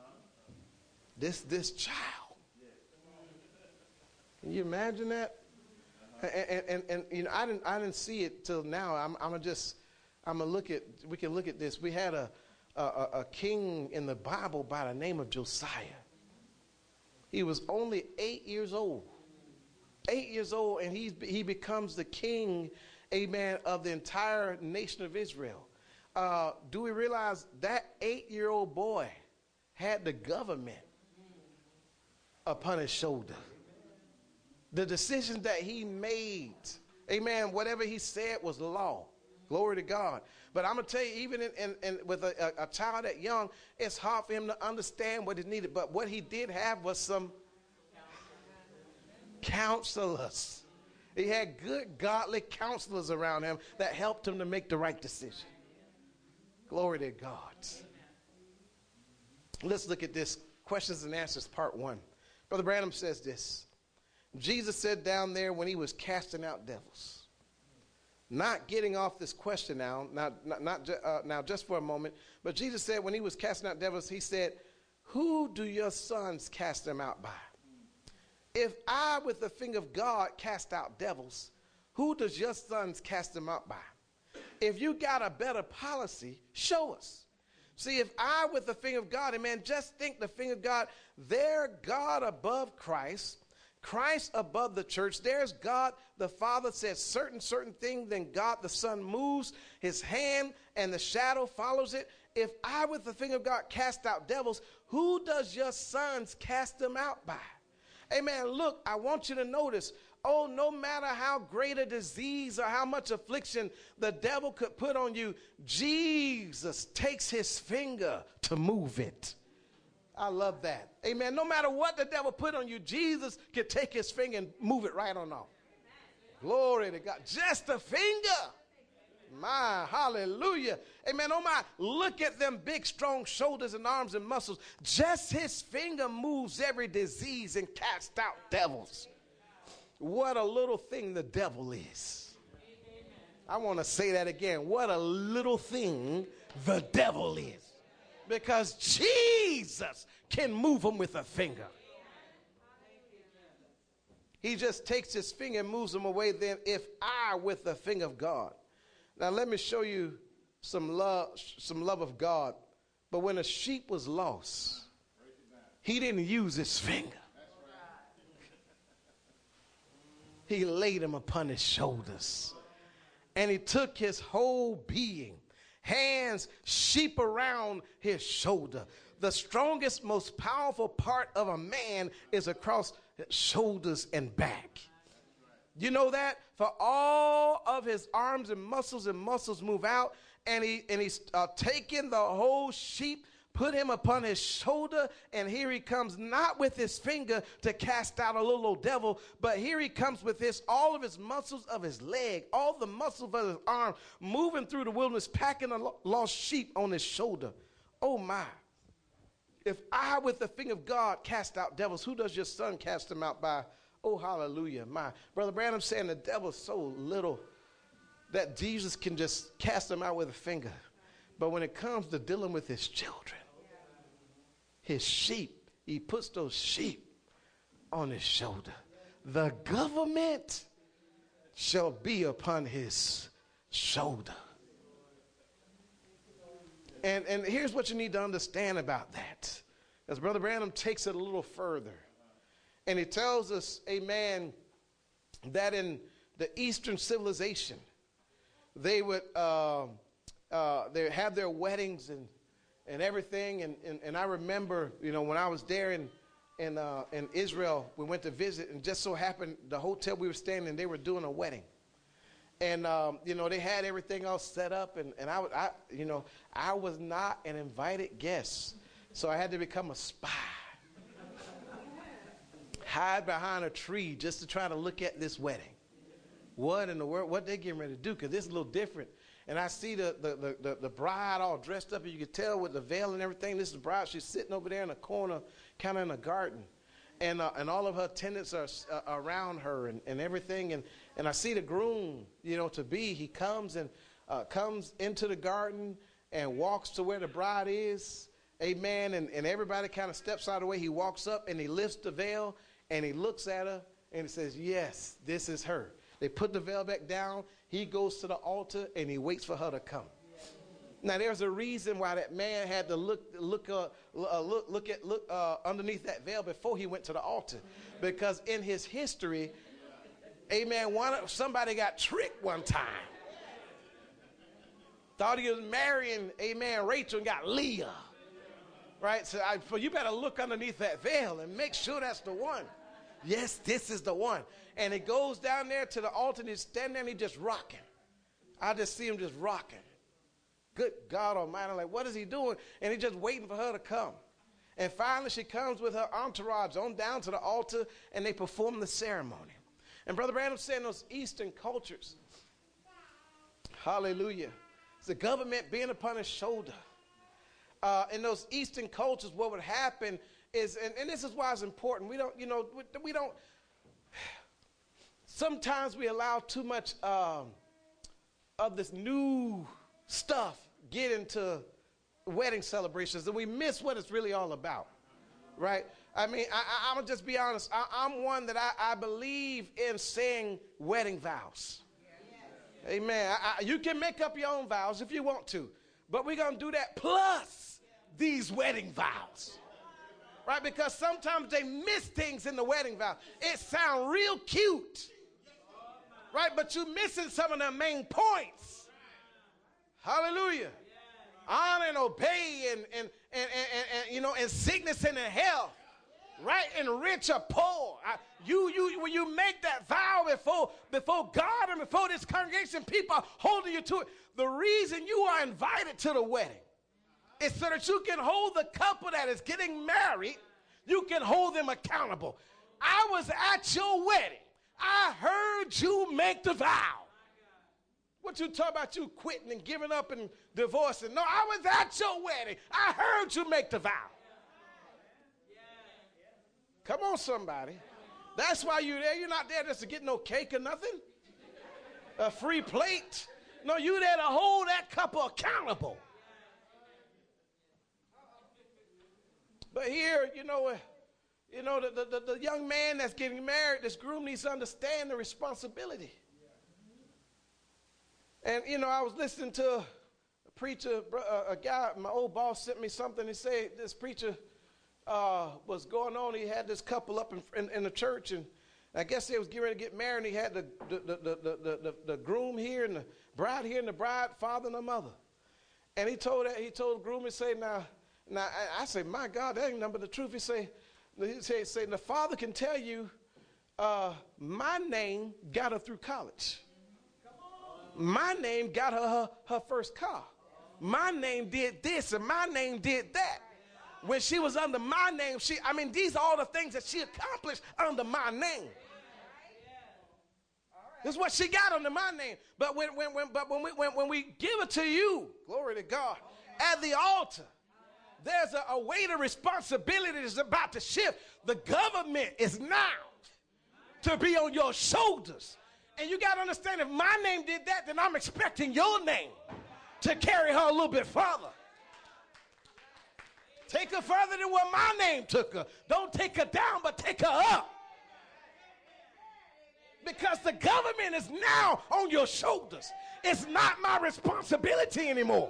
This child. Can you imagine that? And you know, I didn't see it till now. We can look at this. We had a king in the Bible by the name of Josiah. He was only 8 years old. 8 years old, and he becomes the king, amen, of the entire nation of Israel. Do we realize that 8-year-old boy had the government upon his shoulder? The decisions that he made, amen, whatever he said was law. Glory to God. But I'm going to tell you, even with a child that young, it's hard for him to understand what is needed. But what he did have was some counselors. He had good, godly counselors around him that helped him to make the right decision. Glory to God. Let's look at this. Questions and answers, part 1. Brother Branham says this. Jesus said down there when he was casting out devils. Not getting off this question now just for a moment, but Jesus said when he was casting out devils, he said, who do your sons cast them out by? If I, with the finger of God, cast out devils, who does your sons cast them out by? If you got a better policy, show us. See, if I, with the finger of God, and man, just think the finger of God, there God above Christ, Christ above the church, there's God the Father says certain things, then God the Son moves his hand and the shadow follows it. If I, with the finger of God, cast out devils, who does your sons cast them out by? Amen. Look, I want you to notice, no matter how great a disease or how much affliction the devil could put on you, Jesus takes his finger to move it. I love that. Amen. No matter what the devil put on you, Jesus can take his finger and move it right on off. Glory to God. Just a finger. My, hallelujah. Amen. Oh my, look at them big, strong shoulders and arms and muscles. Just his finger moves every disease and casts out devils. What a little thing the devil is. I want to say that again. What a little thing the devil is. Because Jesus can move him with a finger. He just takes his finger and moves him away. Then if I, with the finger of God. Now let me show you some love of God. But when a sheep was lost, he didn't use his finger. He laid him upon his shoulders. And he took his whole being. Hands, sheep around his shoulder. The strongest, most powerful part of a man is across his shoulders and back. You know that? For all of his arms and muscles move out, and he's taken the whole sheep, put him upon his shoulder, and here he comes, not with his finger to cast out a little old devil, but here he comes with all of his muscles of his leg, all the muscles of his arm, moving through the wilderness, packing a lost sheep on his shoulder. Oh my. If I, with the finger of God, cast out devils, who does your son cast them out by? Oh, hallelujah. My Brother Branham saying the devil's so little that Jesus can just cast them out with a finger. But when it comes to dealing with his children, his sheep, he puts those sheep on his shoulder. The government shall be upon his shoulder. And here's what you need to understand about that. As Brother Branham takes it a little further. And he tells us, amen, that in the Eastern civilization, they would they have their weddings and everything. And I remember, when I was there in Israel, we went to visit, and just so happened the hotel we were staying in, they were doing a wedding. And, they had everything all set up, and I was not an invited guest, so I had to become a spy. Hide behind a tree just to try to look at this wedding. What in the world, what they getting ready to do? Because this is a little different. And I see the bride all dressed up, and you can tell with the veil and everything. This is the bride. She's sitting over there in a corner, kind of in a garden. And all of her attendants are around her and everything. And I see the groom, to be. He comes into the garden and walks to where the bride is. Amen. And everybody kind of steps out of the way. He walks up and he lifts the veil and he looks at her and he says, yes, this is her. They put the veil back down. He goes to the altar and he waits for her to come. Now, there's a reason why that man had to look underneath that veil before he went to the altar. Because in his history, amen, somebody got tricked one time. Thought he was marrying, amen, Rachel, and got Leah. Right? So you better look underneath that veil and make sure that's the one. Yes, this is the one. And he goes down there to the altar and he's standing there and he's just rocking. I just see him just rocking. Good God Almighty. I'm like, what is he doing? And he's just waiting for her to come. And finally she comes with her entourage on down to the altar and they perform the ceremony. And Brother Branham said in those Eastern cultures, hallelujah, it's the government being upon his shoulder. In those Eastern cultures, what would happen is, and this is why it's important, we don't, sometimes we allow too much of this new stuff get into wedding celebrations, and we miss what it's really all about, right? I mean, I'm going to just be honest. I'm one that I believe in saying wedding vows. Amen. You can make up your own vows if you want to, but we're going to do that plus these wedding vows. Right? Because sometimes they miss things in the wedding vow. It sounds real cute. Right? But you're missing some of the main points. Hallelujah. Honor and obey and sickness and in health. Right? And rich or poor. When you make that vow before God and before this congregation, people are holding you to it. The reason you are invited to the wedding is so that you can hold the couple that is getting married, you can hold them accountable. I was at your wedding. I heard you make the vow. What you talk about you quitting and giving up and divorcing? No, I was at your wedding. I heard you make the vow. Come on, somebody. That's why you're there. You're not there just to get no cake or nothing. A free plate. No, you're there to hold that couple accountable. But here, the young man that's getting married, this groom needs to understand the responsibility. And, I was listening to a preacher, a guy, my old boss sent me something. He said this preacher was going on. He had this couple up in the church, and I guess they was getting ready to get married, and he had the groom here and the bride here and the bride father and the mother. And he told the groom, he said, now I say, my God, that ain't nothing but the truth. He say the father can tell you my name got her through college. My name got her first car. My name did this and my name did that. When she was under my name, these are all the things that she accomplished under my name. This is what she got under my name. But when we give it to you, glory to God, at the altar, there's a weight of responsibility that's about to shift. The government is now to be on your shoulders. And you got to understand, if my name did that, then I'm expecting your name to carry her a little bit further. Take her further than where my name took her. Don't take her down, but take her up. Because the government is now on your shoulders. It's not my responsibility anymore.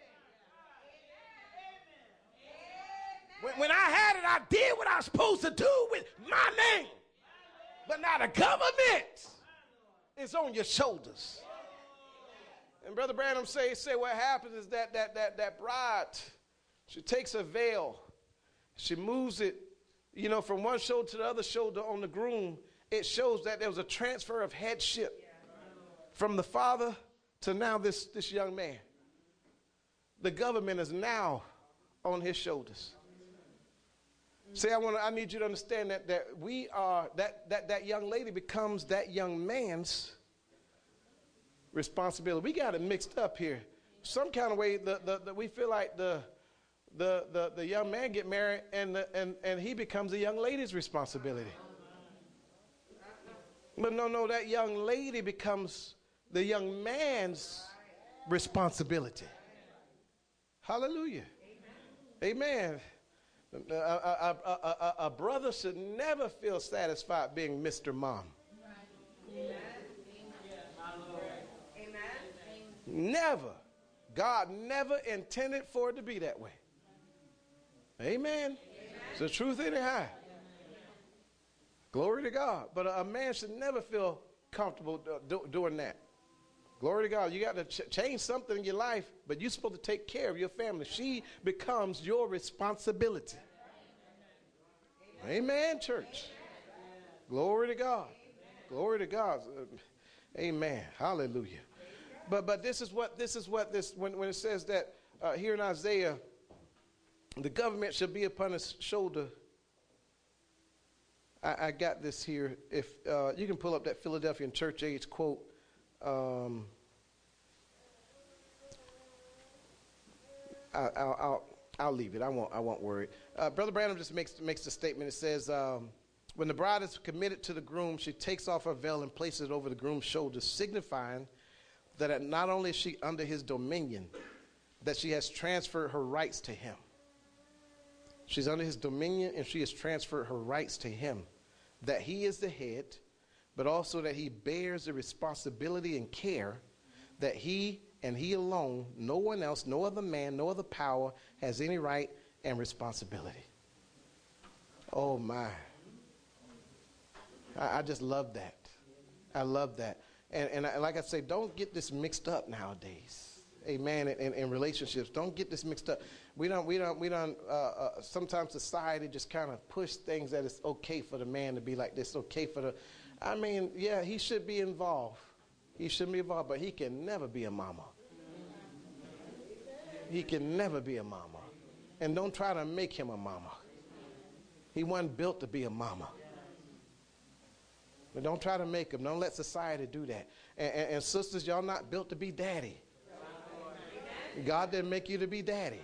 When I had it, I did what I was supposed to do with my name. But now the government is on your shoulders. And Brother Branham say what happens is that bride, she takes her veil, she moves it, from one shoulder to the other shoulder on the groom. It shows that there was a transfer of headship from the father to now this young man. The government is now on his shoulders. See, I need you to understand that we are, that young lady becomes that young man's responsibility. We got it mixed up here. Some kind of way we feel like the young man get married and he becomes the young lady's responsibility. But no, that young lady becomes the young man's responsibility. Hallelujah. Amen. A brother should never feel satisfied being Mr. Mom. Never. God never intended for it to be that way. Amen. It's the truth anyhow. Glory to God. But a man should never feel comfortable doing that. Glory to God. You got to change something in your life, but you're supposed to take care of your family. She becomes your responsibility. Amen, church. Glory to God. Glory to God. Amen. Hallelujah. But when it says that here in Isaiah, the government shall be upon his shoulder. I got this here. If you can pull up that Philadelphian church age quote. I'll leave it. I won't worry. Brother Branham just makes the statement. It says, when the bride is committed to the groom, she takes off her veil and places it over the groom's shoulders, signifying that not only is she under his dominion, that she has transferred her rights to him. She's under his dominion and she has transferred her rights to him. That he is the head, but also that he bears the responsibility and care that he and he alone, no one else, no other man, no other power has any right and responsibility. Oh my. I just love that. I love that. And like I say, don't get this mixed up nowadays. Amen. In relationships, don't get this mixed up. We don't. Sometimes society just kind of push things that it's okay for the man to be like this. Okay for the. I mean, yeah, he should be involved. He shouldn't be involved, but he can never be a mama. He can never be a mama, and don't try to make him a mama. He wasn't built to be a mama. But don't try to make him. Don't let society do that. And sisters, y'all not built to be daddy. God didn't make you to be daddy.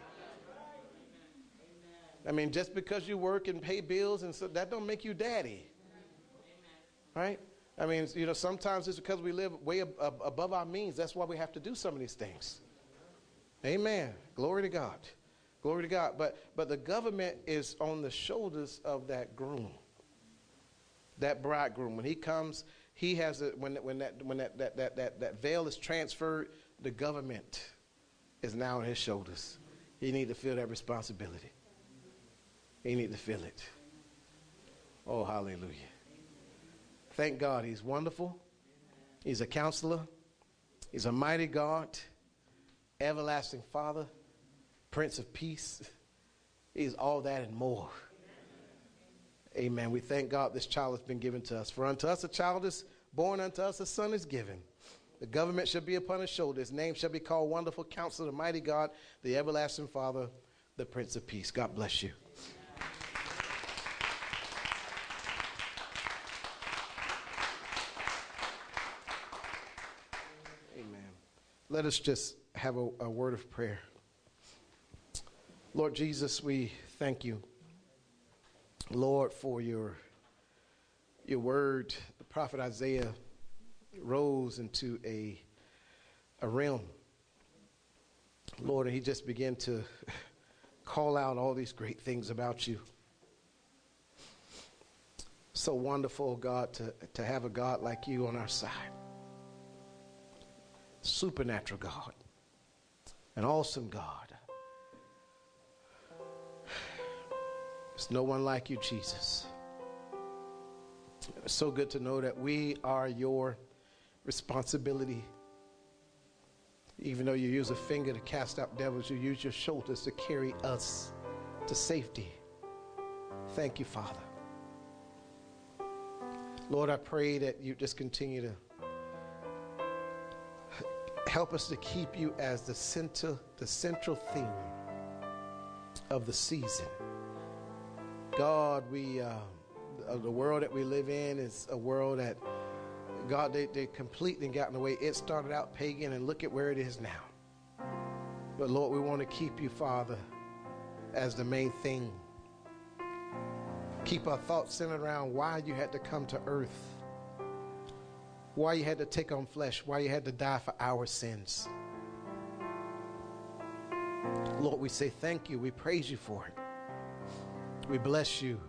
I mean, just because you work and pay bills and so that don't make you daddy. Right? I mean, sometimes it's because we live way above our means. That's why we have to do some of these things. Amen. Glory to God. Glory to God. But the government is on the shoulders of that groom, that bridegroom. When he comes, he has when that veil is transferred, the government is now on his shoulders. He need to feel that responsibility. He need to feel it. Oh, hallelujah. Thank God he's wonderful. He's a counselor. He's a mighty God, everlasting Father, Prince of Peace. He's all that and more. Amen. We thank God this child has been given to us. For unto us a child is born, unto us a son is given. The government shall be upon his shoulders. His name shall be called Wonderful Counselor, the Mighty God, the Everlasting Father, the Prince of Peace. God bless you. Amen. Let us just have a word of prayer. Lord Jesus, we thank you, Lord, for your word. The prophet Isaiah rose into a realm, Lord, and he just began to call out all these great things about you. So wonderful, God, to have a God like you on our side. Supernatural God, an awesome God. There's no one like you, Jesus. It's so good to know that we are your responsibility. Even though you use a finger to cast out devils, you use your shoulders to carry us to safety. Thank you, Father. Lord, I pray that you just continue to help us to keep you as the central theme of the season. God, the world that we live in is a world that, God, they completely gotten away. It started out pagan, and look at where it is now. But Lord, we want to keep you, Father, as the main thing. Keep our thoughts centered around why you had to come to earth, why you had to take on flesh, why you had to die for our sins. Lord, we say thank you. We praise you for it. We bless you.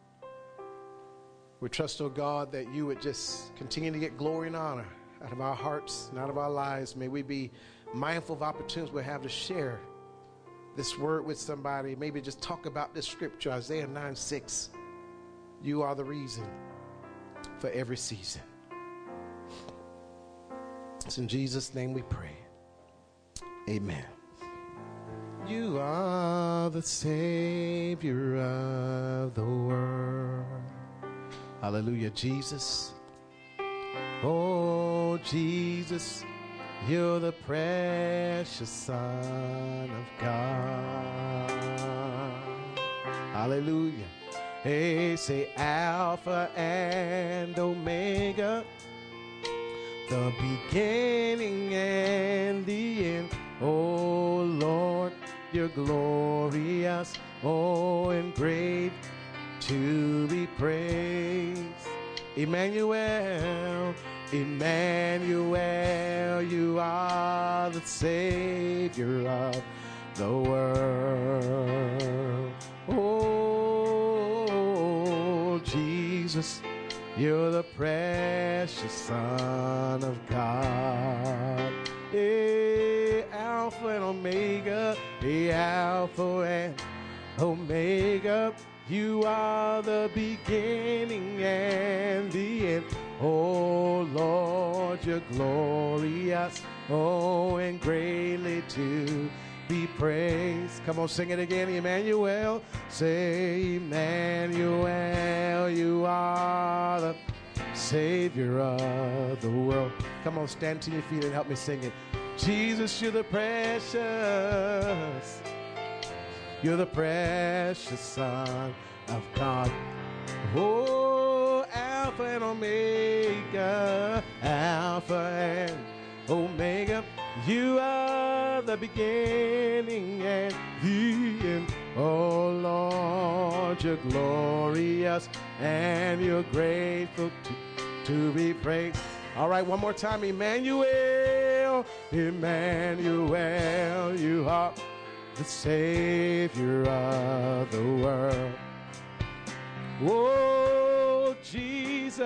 We trust, oh God, that you would just continue to get glory and honor out of our hearts and out of our lives. May we be mindful of opportunities we have to share this word with somebody. Maybe just talk about this scripture, Isaiah 9:6. You are the reason for every season. It's in Jesus' name we pray. Amen. You are the Savior of the world. Hallelujah, Jesus. Oh, Jesus, you're the precious Son of God. Hallelujah. Hey, say Alpha and Omega, the beginning and the end. Oh, Lord, you're glorious, oh, and great to be praised. Emmanuel, Emmanuel, you are the Savior of the world. Oh, Jesus, you're the precious Son of God. Hey, Alpha and Omega, hey, Alpha and Omega, you are the beginning and the end. Oh, Lord, you're glorious, oh, and greatly to be praised. Come on, sing it again, Emmanuel. Say, Emmanuel, you are the Savior of the world. Come on, stand to your feet and help me sing it. Jesus, you're the precious, you're the precious Son of God. Oh, Alpha and Omega, Alpha and Omega, you are the beginning and the end. Oh, Lord, you're glorious and you're grateful to be praised. All right, one more time. Emmanuel, Emmanuel, you are the Savior of the world. Oh, Jesus,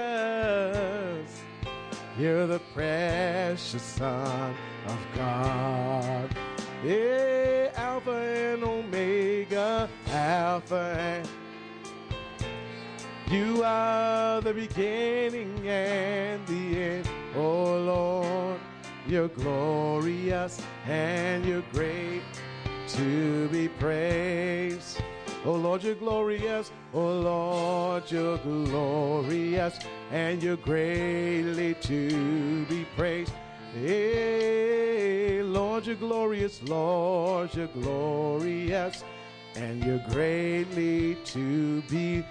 you're the precious Son of God. Yeah, Alpha and Omega, Alpha and you are the beginning and the end. Oh, Lord, you're glorious and you're great to be praised. Oh Lord, you're glorious. Oh Lord, you're glorious, and you're greatly to be praised. Hey, Lord, you're glorious. Lord, you're glorious, and you're greatly to be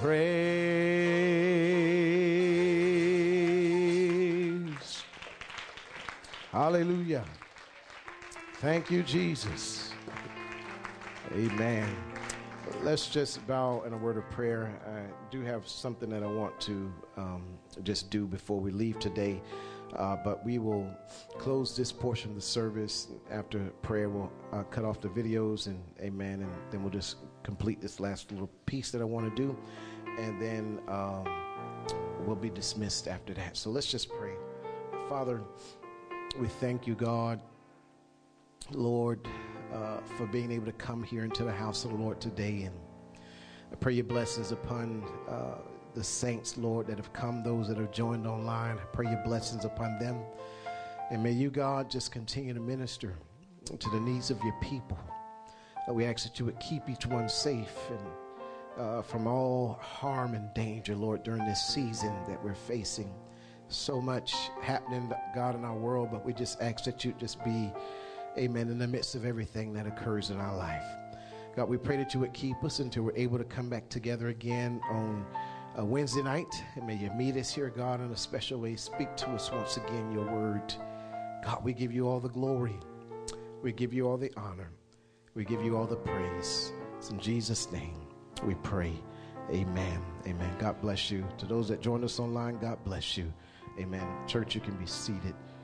praised. Hallelujah. Thank you, Jesus. Amen. Let's just bow in a word of prayer. I do have something that I want to just do before we leave today. But we will close this portion of the service. After prayer, we'll cut off the videos, and amen, and then we'll just complete this last little piece that I want to do, and then we'll be dismissed after that. So let's just pray. Father, we thank you, God, Lord, for being able to come here into the house of the Lord today, and I pray your blessings upon the saints, Lord, that have come, those that have joined online. I pray your blessings upon them. And may you, God, just continue to minister to the needs of your people. We ask that you would keep each one safe and from all harm and danger, Lord, during this season that we're facing. So much happening, God, in our world, but we just ask that you just be, amen, in the midst of everything that occurs in our life. God, we pray that you would keep us until we're able to come back together again on Wednesday night, and may you meet us here, God, in a special way. Speak to us once again, your word. God, we give you all the glory. We give you all the honor. We give you all the praise. It's in Jesus' name we pray. Amen. Amen. God bless you. To those that join us online, God bless you. Amen. Church, you can be seated.